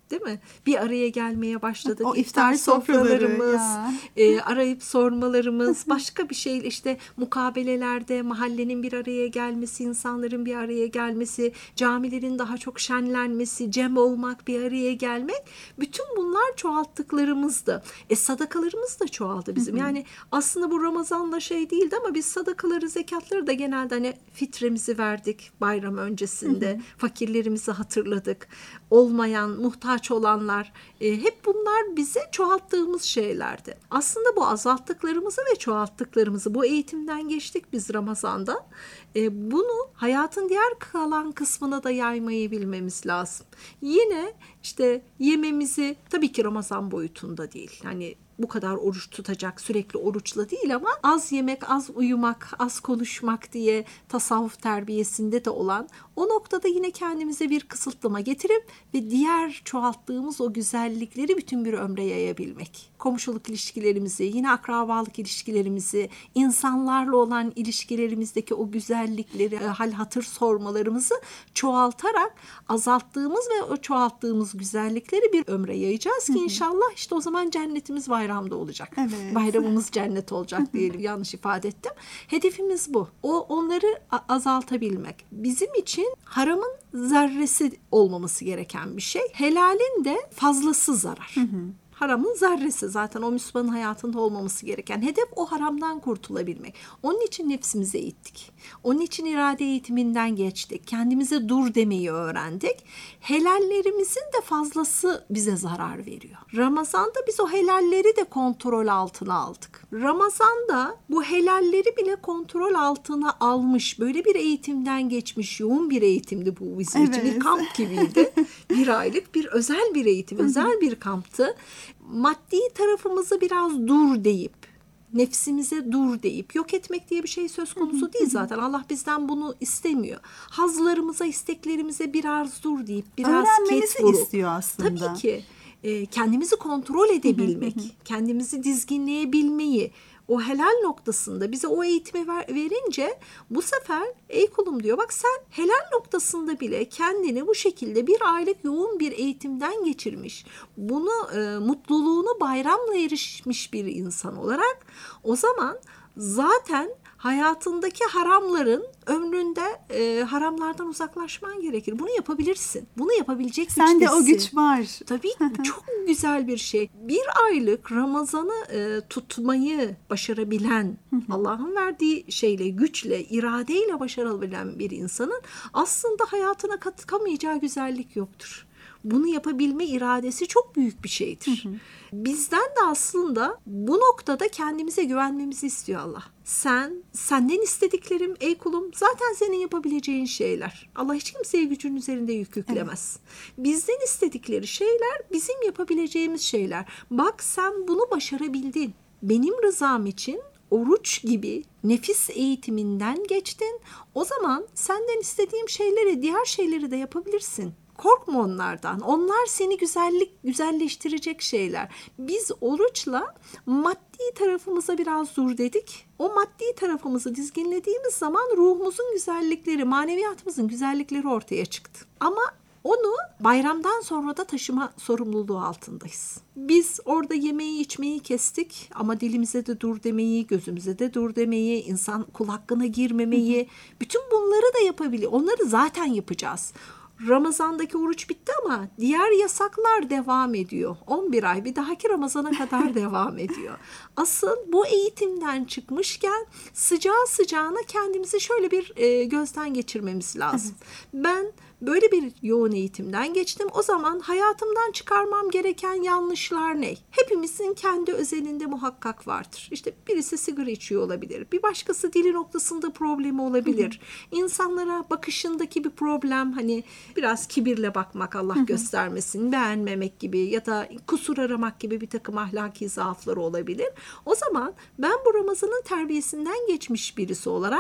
Değil mi? Bir araya gelmeye başladık. O iftar sofraları ya. e, arayıp sormalarımız, başka bir şey işte mukabelelerde mahallenin bir araya gelmesi, insanların bir araya gelmesi, camilerin daha çok şenlenmesi, cem olmak, bir araya gelmek. Bütün bunlar çoğalttıklarımızdı. E sadakalarımız da çoğaldı bizim. Hı hı. Yani aslında bu Ramazan'la şey değildi ama biz sadakaları, zekatları da genelde hani fitremizi verdik bayram öncesinde. Hı hı. Fakirlerimizi hatırladık. Olmayan, muhtaç olanlar, e, hep bunlar bize çoğalttığımız şeylerdi. Aslında bu azalttıklarımızı ve çoğalttıklarımızı, bu eğitimden geçtik biz Ramazan'da. E, bunu hayatın diğer kalan kısmına da yaymayı bilmemiz lazım. Yine işte yememizi, tabii ki Ramazan boyutunda değil. Yani bu kadar oruç tutacak, sürekli oruçla değil ama az yemek, az uyumak, az konuşmak diye tasavvuf terbiyesinde de olan o noktada yine kendimize bir kısıtlama getirip ve diğer çoğalttığımız o güzellikleri bütün bir ömre yayabilmek. Komşuluk ilişkilerimizi, yine akrabalık ilişkilerimizi, insanlarla olan ilişkilerimizdeki o güzellikleri, hal hatır sormalarımızı çoğaltarak azalttığımız ve o çoğalttığımız güzellikleri bir ömre yayacağız ki hı hı. inşallah işte o zaman cennetimiz bayramda olacak. Evet. Bayramımız cennet olacak diyelim. Yanlış ifade ettim. Hedefimiz bu. O onları azaltabilmek. Bizim için haramın zerresi olmaması gereken bir şey. Helalin de fazlası zarar. Hı hı. Haramın zerresi zaten o Müslümanın hayatında olmaması gereken. Hedef o haramdan kurtulabilmek. Onun için nefsimize eğittik. Onun için irade eğitiminden geçtik. Kendimize dur demeyi öğrendik. Helallerimizin de fazlası bize zarar veriyor. Ramazan'da biz o helalleri de kontrol altına aldık. Ramazan'da bu helalleri bile kontrol altına almış, böyle bir eğitimden geçmiş, yoğun bir eğitimdi bu bizim evet. için. Bir kamp gibiydi. Bir aylık bir özel bir eğitim, özel bir kamptı. Maddi tarafımızı biraz dur deyip, nefsimize dur deyip, yok etmek diye bir şey söz konusu değil zaten. Allah bizden bunu istemiyor. Hazlarımıza, isteklerimize biraz dur deyip, biraz ket vurup. istiyor aslında. Tabii ki e, kendimizi kontrol edebilmek, kendimizi dizginleyebilmeyi, o helal noktasında bize o eğitimi ver, verince bu sefer ey kulum diyor, bak sen helal noktasında bile kendini bu şekilde bir aylık yoğun bir eğitimden geçirmiş, bunu e, mutluluğunu bayramla erişmiş bir insan olarak o zaman zaten hayatındaki haramların ömründe e, haramlardan uzaklaşman gerekir. Bunu yapabilirsin. Bunu yapabilecek güçtesin. Sende o güç var. Tabii çok güzel bir şey. Bir aylık Ramazan'ı e, tutmayı başarabilen, Allah'ın verdiği şeyle, güçle, iradeyle başarabilen bir insanın aslında hayatına katamayacağı güzellik yoktur. Bunu yapabilme iradesi çok büyük bir şeydir. Hı hı. Bizden de aslında bu noktada kendimize güvenmemizi istiyor Allah. Sen, senden istediklerim ey kulum zaten senin yapabileceğin şeyler. Allah hiç kimseye gücün üzerinde yük yüklemez. Evet. Bizden istedikleri şeyler bizim yapabileceğimiz şeyler. Bak sen bunu başarabildin. Benim rızam için oruç gibi nefis eğitiminden geçtin. O zaman senden istediğim şeyleri, diğer şeyleri de yapabilirsin. Korkma onlardan. Onlar seni güzellik güzelleştirecek şeyler. Biz oruçla maddi tarafımıza biraz dur dedik. O maddi tarafımızı dizginlediğimiz zaman ruhumuzun güzellikleri, maneviyatımızın güzellikleri ortaya çıktı. Ama onu bayramdan sonra da taşıma sorumluluğu altındayız. Biz orada yemeği içmeyi kestik ama dilimize de dur demeyi, gözümüze de dur demeyi, insan kul hakkına girmemeyi, bütün bunları da yapabiliyor. Onları zaten yapacağız. Ramazan'daki oruç bitti ama diğer yasaklar devam ediyor. on bir ay bir dahaki Ramazan'a kadar devam ediyor. Asıl bu eğitimden çıkmışken sıcağı sıcağına kendimizi şöyle bir e, gözden geçirmemiz lazım. Ben böyle bir yoğun eğitimden geçtim. O zaman hayatımdan çıkarmam gereken yanlışlar ne? Hepimizin kendi özelinde muhakkak vardır. İşte birisi sigara içiyor olabilir. Bir başkası dili noktasında problemi olabilir. Hı hı. İnsanlara bakışındaki bir problem, hani biraz kibirle bakmak, Allah hı hı. göstermesin, beğenmemek gibi ya da kusur aramak gibi bir takım ahlaki zaafları olabilir. O zaman ben bu Ramazan'ın terbiyesinden geçmiş birisi olarak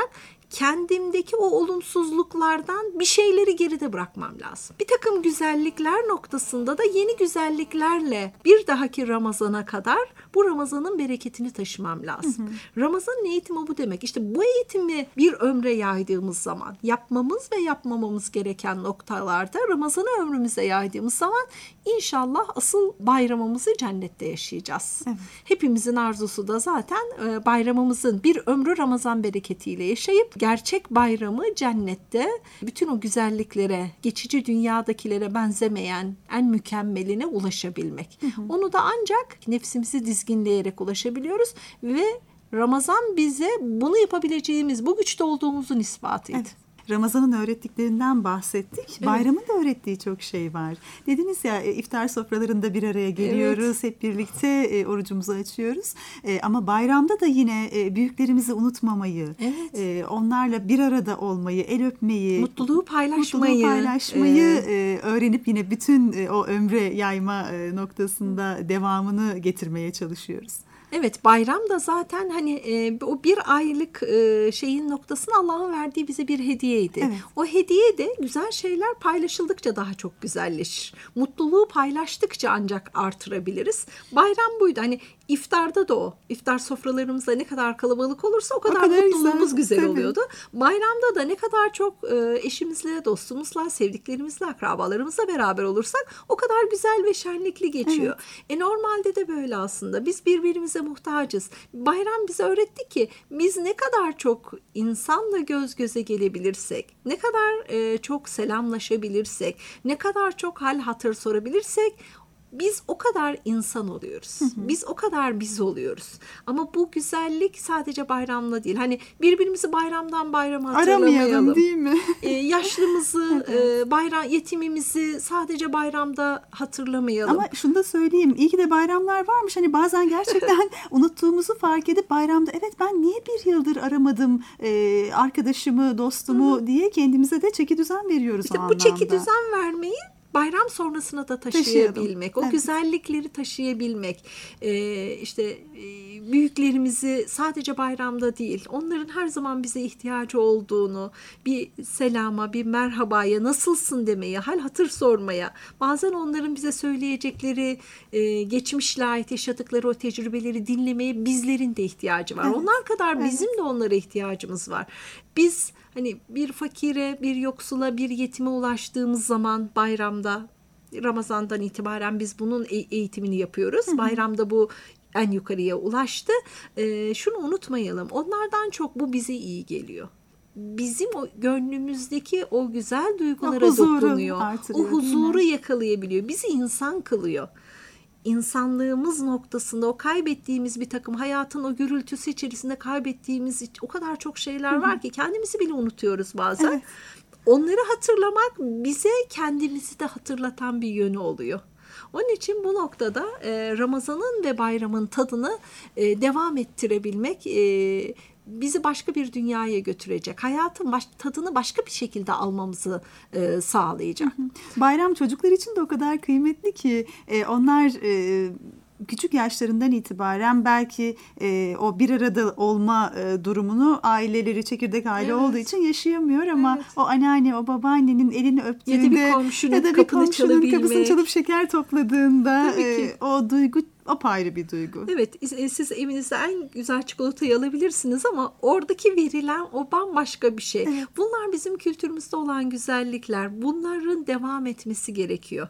kendimdeki o olumsuzluklardan bir şeyleri geride bırakmam lazım. Bir takım güzellikler noktasında da yeni güzelliklerle bir dahaki Ramazan'a kadar bu Ramazan'ın bereketini taşımam lazım. Hı hı. Ramazan'ın eğitimi bu demek. İşte bu eğitimi bir ömre yaydığımız zaman, yapmamız ve yapmamamız gereken noktalarda Ramazan'ı ömrümüze yaydığımız zaman inşallah asıl bayramımızı cennette yaşayacağız. Evet. Hepimizin arzusu da zaten bayramımızın bir ömrü Ramazan bereketiyle yaşayıp gerçek bayramı cennette bütün o güzelliklere, geçici dünyadakilere benzemeyen en mükemmeline ulaşabilmek. Hı hı. Onu da ancak nefsimizi dizginleyerek ulaşabiliyoruz ve Ramazan bize bunu yapabileceğimiz, bu güçte olduğumuzun ispatıydı. Evet. Ramazan'ın öğrettiklerinden bahsettik. Evet. Bayramın da öğrettiği çok şey var. Dediniz ya, iftar sofralarında bir araya geliyoruz. Evet. Hep birlikte orucumuzu açıyoruz. Ama bayramda da yine büyüklerimizi unutmamayı, evet. onlarla bir arada olmayı, el öpmeyi, mutluluğu paylaşmayı, mutluluğu paylaşmayı evet. öğrenip yine bütün o ömre yayma noktasında devamını getirmeye çalışıyoruz. Evet, bayram da zaten hani e, o bir aylık e, şeyin noktasını Allah'ın verdiği bize bir hediyeydi. Evet. O hediye de güzel şeyler paylaşıldıkça daha çok güzelleşir. Mutluluğu paylaştıkça ancak artırabiliriz. Bayram buydu. Hani iftarda da o. İftar sofralarımızda ne kadar kalabalık olursa o kadar, o kadar mutluluğumuz güzel, güzel oluyordu. Bayramda da ne kadar çok e, eşimizle, dostumuzla, sevdiklerimizle, akrabalarımızla beraber olursak o kadar güzel ve şenlikli geçiyor. Evet. E normalde de böyle aslında. Biz birbirimize muhtacız. Bayram bize öğretti ki biz ne kadar çok insanla göz göze gelebilirsek, ne kadar e, çok selamlaşabilirsek, ne kadar çok hal hatır sorabilirsek biz o kadar insan oluyoruz. Hı hı. Biz o kadar biz oluyoruz. Ama bu güzellik sadece bayramla değil. Hani birbirimizi bayramdan bayrama hatırlamayalım. Aramayalım değil mi? Ee, yaşlımızı, evet. e, bayram yetimimizi sadece bayramda hatırlamayalım. Ama şunu da söyleyeyim. İyi ki de bayramlar varmış. Hani bazen gerçekten unuttuğumuzu fark edip bayramda evet ben niye bir yıldır aramadım e, arkadaşımı, dostumu hı-hı. diye kendimize de çeki düzen veriyoruz işte o bu anlamda. çeki düzen vermeyi bayram sonrasına da taşıyabilmek, o evet. güzellikleri taşıyabilmek, ee, işte e, büyüklerimizi sadece bayramda değil, onların her zaman bize ihtiyacı olduğunu, bir selama, bir merhabaya, nasılsın demeye, hal hatır sormaya, bazen onların bize söyleyecekleri, e, geçmişle ait yaşadıkları o tecrübeleri dinlemeye bizlerin de ihtiyacı var. Evet. Onlar kadar evet. bizim de onlara ihtiyacımız var. Biz hani bir fakire, bir yoksula, bir yetime ulaştığımız zaman bayramda, Ramazan'dan itibaren biz bunun eğitimini yapıyoruz. Hı hı. Bayramda bu en yukarıya ulaştı. Ee, şunu unutmayalım. Onlardan çok bu bize iyi geliyor. Bizim o gönlümüzdeki o güzel duygulara o dokunuyor. O huzuru yakalayabiliyor. Bizi insan kılıyor. İnsanlığımız noktasında o kaybettiğimiz bir takım hayatın o gürültüsü içerisinde kaybettiğimiz o kadar çok şeyler var ki kendimizi bile unutuyoruz bazen. Evet. Onları hatırlamak bize kendimizi de hatırlatan bir yönü oluyor. Onun için bu noktada e, Ramazan'ın ve bayramın tadını e, devam ettirebilmek e, bizi başka bir dünyaya götürecek. Hayatın baş, tadını başka bir şekilde almamızı e, sağlayacak. Bayram çocuklar için de o kadar kıymetli ki e, onlar e, küçük yaşlarından itibaren belki e, o bir arada olma e, durumunu aileleri çekirdek aile evet. olduğu için yaşayamıyor ama evet. o anneanne, o babaannenin elini öptüğünde ya da bir komşunun, ya da bir kapını, komşunun kapısını çalıp şeker topladığında e, o duygu apayrı bir duygu. Evet, siz evinizde en güzel çikolatayı alabilirsiniz ama oradaki verilen o bambaşka bir şey. Evet. Bunlar bizim kültürümüzde olan güzellikler. Bunların devam etmesi gerekiyor.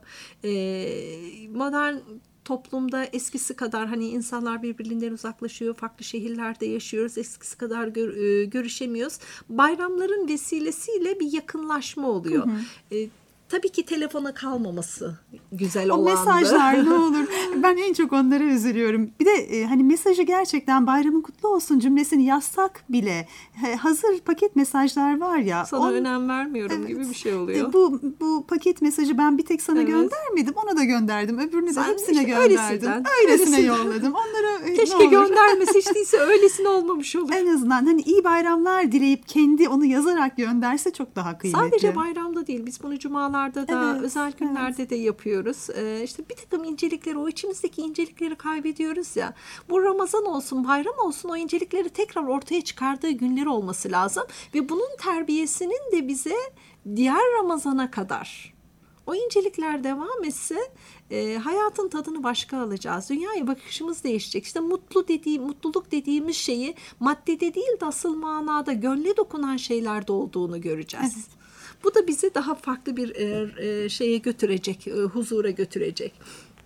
Ee, modern toplumda eskisi kadar hani insanlar birbirinden uzaklaşıyor, farklı şehirlerde yaşıyoruz, eskisi kadar gör, e, görüşemiyoruz. Bayramların vesilesiyle bir yakınlaşma oluyor. Hı hı. E, Tabii ki telefona kalmaması güzel olandı. O mesajlar ne olur. Ben en çok onlara üzülüyorum. Bir de e, hani mesajı gerçekten bayramın kutlu olsun cümlesini yazsak bile e, hazır paket mesajlar var ya. Sana on, önem vermiyorum evet, gibi bir şey oluyor. E, bu bu paket mesajı ben bir tek sana evet. göndermedim. Ona da gönderdim. Öbürünü de Sen hepsine işte gönderdim. Öylesine, öylesine yolladım. Onlara Keşke ne olur. göndermesi, hiç değilse öylesine olmamış olur. En azından hani iyi bayramlar dileyip kendi onu yazarak gönderse çok daha kıymetli. Sadece bayramda değil, biz bunu cumalarda da, Evet, özel günlerde evet. de yapıyoruz. Ee, işte bir takım incelikleri, o içimizdeki incelikleri kaybediyoruz ya. Bu Ramazan olsun, bayram olsun, o incelikleri tekrar ortaya çıkardığı günleri olması lazım. Ve bunun terbiyesinin de bize diğer Ramazana kadar o incelikler devam etse e, hayatın tadını başka alacağız. Dünyaya bakışımız değişecek. İşte mutlu dediğim, mutluluk dediğimiz şeyi maddede değil de asıl manada gönle dokunan şeylerde olduğunu göreceğiz. Evet. Bu da bizi daha farklı bir e, e, şeye götürecek, e, huzura götürecek.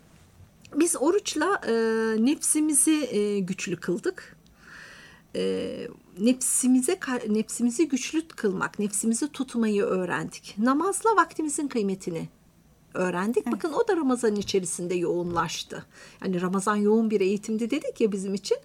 Biz oruçla e, nefsimizi e, güçlü kıldık. E, nefsimize nefsimizi güçlü kılmak, nefsimizi tutmayı öğrendik. Namazla vaktimizin kıymetini öğrendik. Evet. Bakın o da Ramazan içerisinde yoğunlaştı. Yani Ramazan yoğun bir eğitimdi dedik ya bizim için.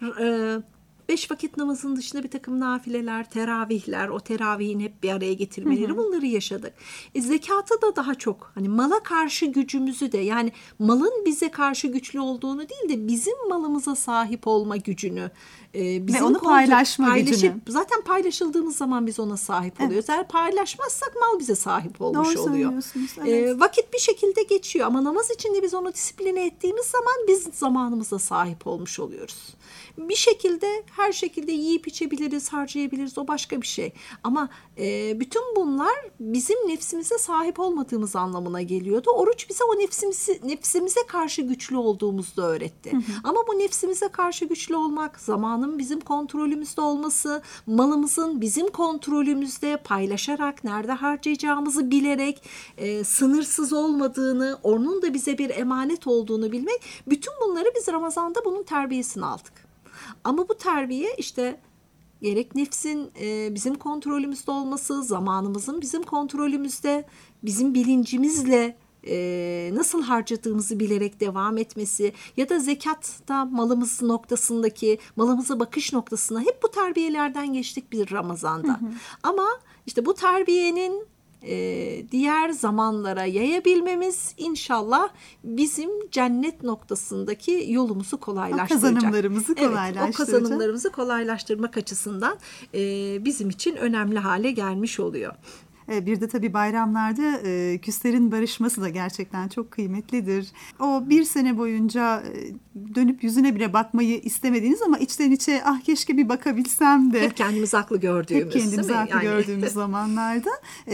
E, Beş vakit namazın dışında bir takım nafileler, teravihler, o teravihin hep bir araya getirmeleri, hı hı. bunları yaşadık. E, zekata da daha çok, hani mala karşı gücümüzü de, yani malın bize karşı güçlü olduğunu değil de bizim malımıza sahip olma gücünü, e, bizim ve onu paylaşma paylaşıp, gücünü. Zaten paylaşıldığımız zaman biz ona sahip Evet. oluyoruz. Eğer paylaşmazsak mal bize sahip olmuş Doğru oluyor. Evet. E, vakit bir şekilde geçiyor ama namaz içinde biz onu disipline ettiğimiz zaman biz zamanımıza sahip olmuş oluyoruz. Bir şekilde, her şekilde yiyip içebiliriz, harcayabiliriz, o başka bir şey. Ama e, bütün bunlar bizim nefsimize sahip olmadığımız anlamına geliyordu. Oruç bize o nefsimizi, nefsimize karşı güçlü olduğumuzu da öğretti. Hı hı. Ama bu nefsimize karşı güçlü olmak, zamanın bizim kontrolümüzde olması, malımızın bizim kontrolümüzde, paylaşarak, nerede harcayacağımızı bilerek, e, sınırsız olmadığını, onun da bize bir emanet olduğunu bilmek, bütün bunları biz Ramazan'da bunun terbiyesini aldık. Ama bu terbiye işte gerek nefsin e, bizim kontrolümüzde olması, zamanımızın bizim kontrolümüzde, bizim bilincimizle e, nasıl harcadığımızı bilerek devam etmesi ya da zekatta malımız noktasındaki, malımıza bakış noktasına hep bu terbiyelerden geçtik bir Ramazan'da. Hı hı. Ama işte bu terbiyenin Ee, diğer zamanlara yayabilmemiz inşallah bizim cennet noktasındaki yolumuzu kolaylaştıracak. O kazanımlarımızı kolaylaştıracak. Evet, o kazanımlarımızı kolaylaştırmak açısından e, bizim için önemli hale gelmiş oluyor. Bir de tabii bayramlarda e, küslerin barışması da gerçekten çok kıymetlidir. O bir sene boyunca e, dönüp yüzüne bile bakmayı istemediğiniz ama içten içe ah keşke bir bakabilsem de. Hep kendimizi haklı gördüğümüz. Hep kendimizi haklı yani... gördüğümüz zamanlarda.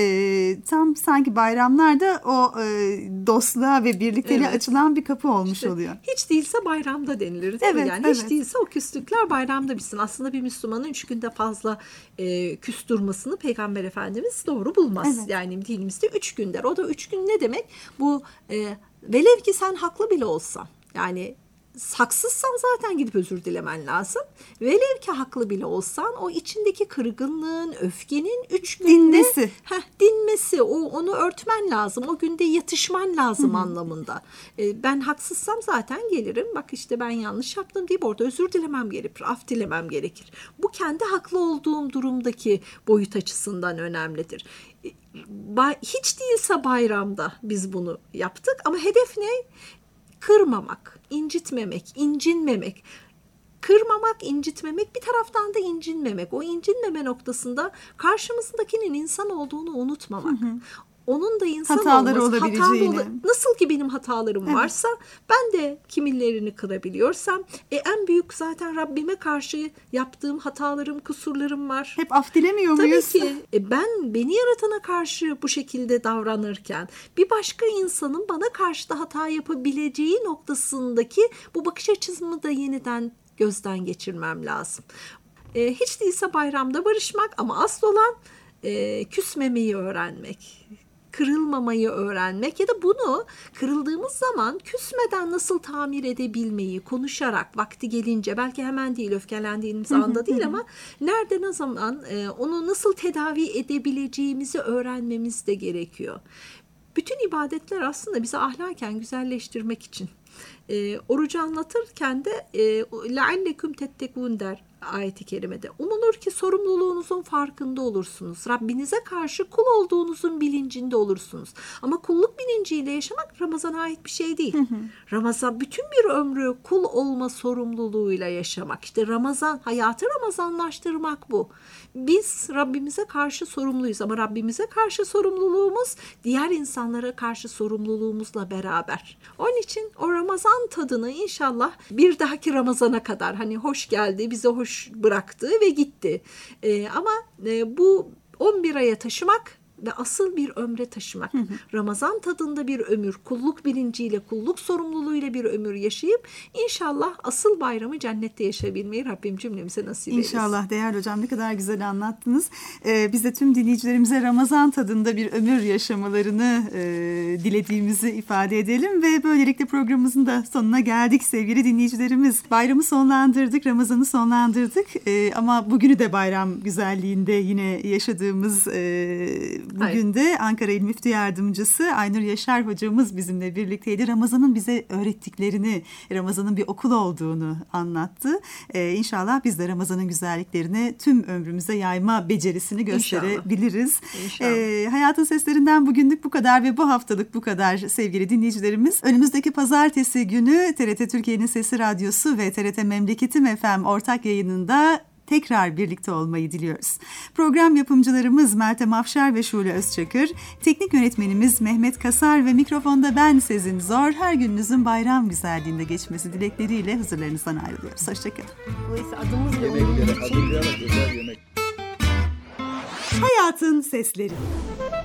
E, tam sanki bayramlarda o e, dostluğa ve birlikteliğe evet. açılan bir kapı olmuş işte, oluyor. Hiç değilse bayramda denilir değil evet, mi? Yani evet. hiç değilse o küslükler bayramda bitsin. Aslında bir Müslümanın üç günde fazla e, küs durmasını Peygamber Efendimiz doğru bulmaz. Evet. Yani dinimizde üç gün der. O da üç gün ne demek? Bu e, velev ki sen haklı bile olsan, yani haksızsan zaten gidip özür dilemen lazım. Velev ki haklı bile olsan o içindeki kırgınlığın, öfkenin üç günde dinmesi. Heh, dinmesi, o onu örtmen lazım. O günde yatışman lazım, hı-hı, anlamında. E, ben haksızsam zaten gelirim. Bak işte ben yanlış yaptım deyip orada özür dilemem gerekir. Af dilemem gerekir. Bu kendi haklı olduğum durumdaki boyut açısından önemlidir. Hiç değilse bayramda biz bunu yaptık ama hedef ne? Kırmamak, incitmemek, incinmemek. Kırmamak, incitmemek, bir taraftan da incinmemek. O incinmeme noktasında karşımızdakinin insan olduğunu unutmamak. Hı hı. Onun da insan hataları olması, olabileceğini. hatalı, nasıl ki benim hatalarım evet. varsa, ben de kimilerini kırabiliyorsam, e, en büyük zaten Rabbime karşı yaptığım hatalarım, kusurlarım var. Hep af dilemiyor muyuz? Tabii ki. E, ben beni yaratana karşı bu şekilde davranırken, bir başka insanın bana karşı da hata yapabileceği noktasındaki bu bakış açımı da yeniden gözden geçirmem lazım. E, hiç değilse bayramda barışmak ama asıl olan e, küsmemeyi öğrenmek. Kırılmamayı öğrenmek ya da bunu kırıldığımız zaman küsmeden nasıl tamir edebilmeyi konuşarak vakti gelince, belki hemen değil, öfkelendiğimiz anda değil ama nerede ne zaman e, onu nasıl tedavi edebileceğimizi öğrenmemiz de gerekiyor. Bütün ibadetler aslında bizi ahlaken güzelleştirmek için. E, orucu anlatırken de e, لَعَلَّكُمْ تَتَّقُونَ der. ayet-i kerimede. Umulur ki sorumluluğunuzun farkında olursunuz. Rabbinize karşı kul olduğunuzun bilincinde olursunuz. Ama kulluk bilinciyle yaşamak Ramazan'a ait bir şey değil. Hı hı. Ramazan bütün bir ömrü kul olma sorumluluğuyla yaşamak. İşte Ramazan, hayatı Ramazanlaştırmak bu. Biz Rabbimize karşı sorumluyuz ama Rabbimize karşı sorumluluğumuz diğer insanlara karşı sorumluluğumuzla beraber. Onun için o Ramazan tadını inşallah bir dahaki Ramazan'a kadar, hani hoş geldi, bize hoş bıraktı ve gitti. Ee, ama e, bu on bir aya taşımak ve asıl bir ömre taşımak. Hı hı. Ramazan tadında bir ömür, kulluk bilinciyle, kulluk sorumluluğuyla bir ömür yaşayıp inşallah asıl bayramı cennette yaşayabilmeyi Rabbim cümlemize nasip eylesin. İnşallah. Değerli hocam, ne kadar güzel anlattınız. Ee, biz de tüm dinleyicilerimize Ramazan tadında bir ömür yaşamalarını e, dilediğimizi ifade edelim ve böylelikle programımızın da sonuna geldik sevgili dinleyicilerimiz. Bayramı sonlandırdık, Ramazan'ı sonlandırdık e, ama bugünü de bayram güzelliğinde yine yaşadığımız e, bugün de Ankara İl Müftü Yardımcısı Aynur Yaşar hocamız bizimle birlikteydi. Ramazan'ın bize öğrettiklerini, Ramazan'ın bir okul olduğunu anlattı. Ee, İnşallah biz de Ramazan'ın güzelliklerini tüm ömrümüze yayma becerisini gösterebiliriz. İnşallah. Ee, Hayatın Seslerinden bugünlük bu kadar ve bu haftalık bu kadar sevgili dinleyicilerimiz. Önümüzdeki pazartesi günü T R T Türkiye'nin Sesi Radyosu ve T R T Memleketim F M ortak yayınında tekrar birlikte olmayı diliyoruz. Program yapımcılarımız Meltem Afşar ve Şule Özçakır, teknik yönetmenimiz Mehmet Kasar ve mikrofonda ben Sezin Zor. Her gününüzün bayram güzelliğinde geçmesi dilekleriyle huzurlarınızdan ayrılıyoruz. Hoşçakalın. Yemekleri hazırlayarak özel yemek. Hayatın Sesleri.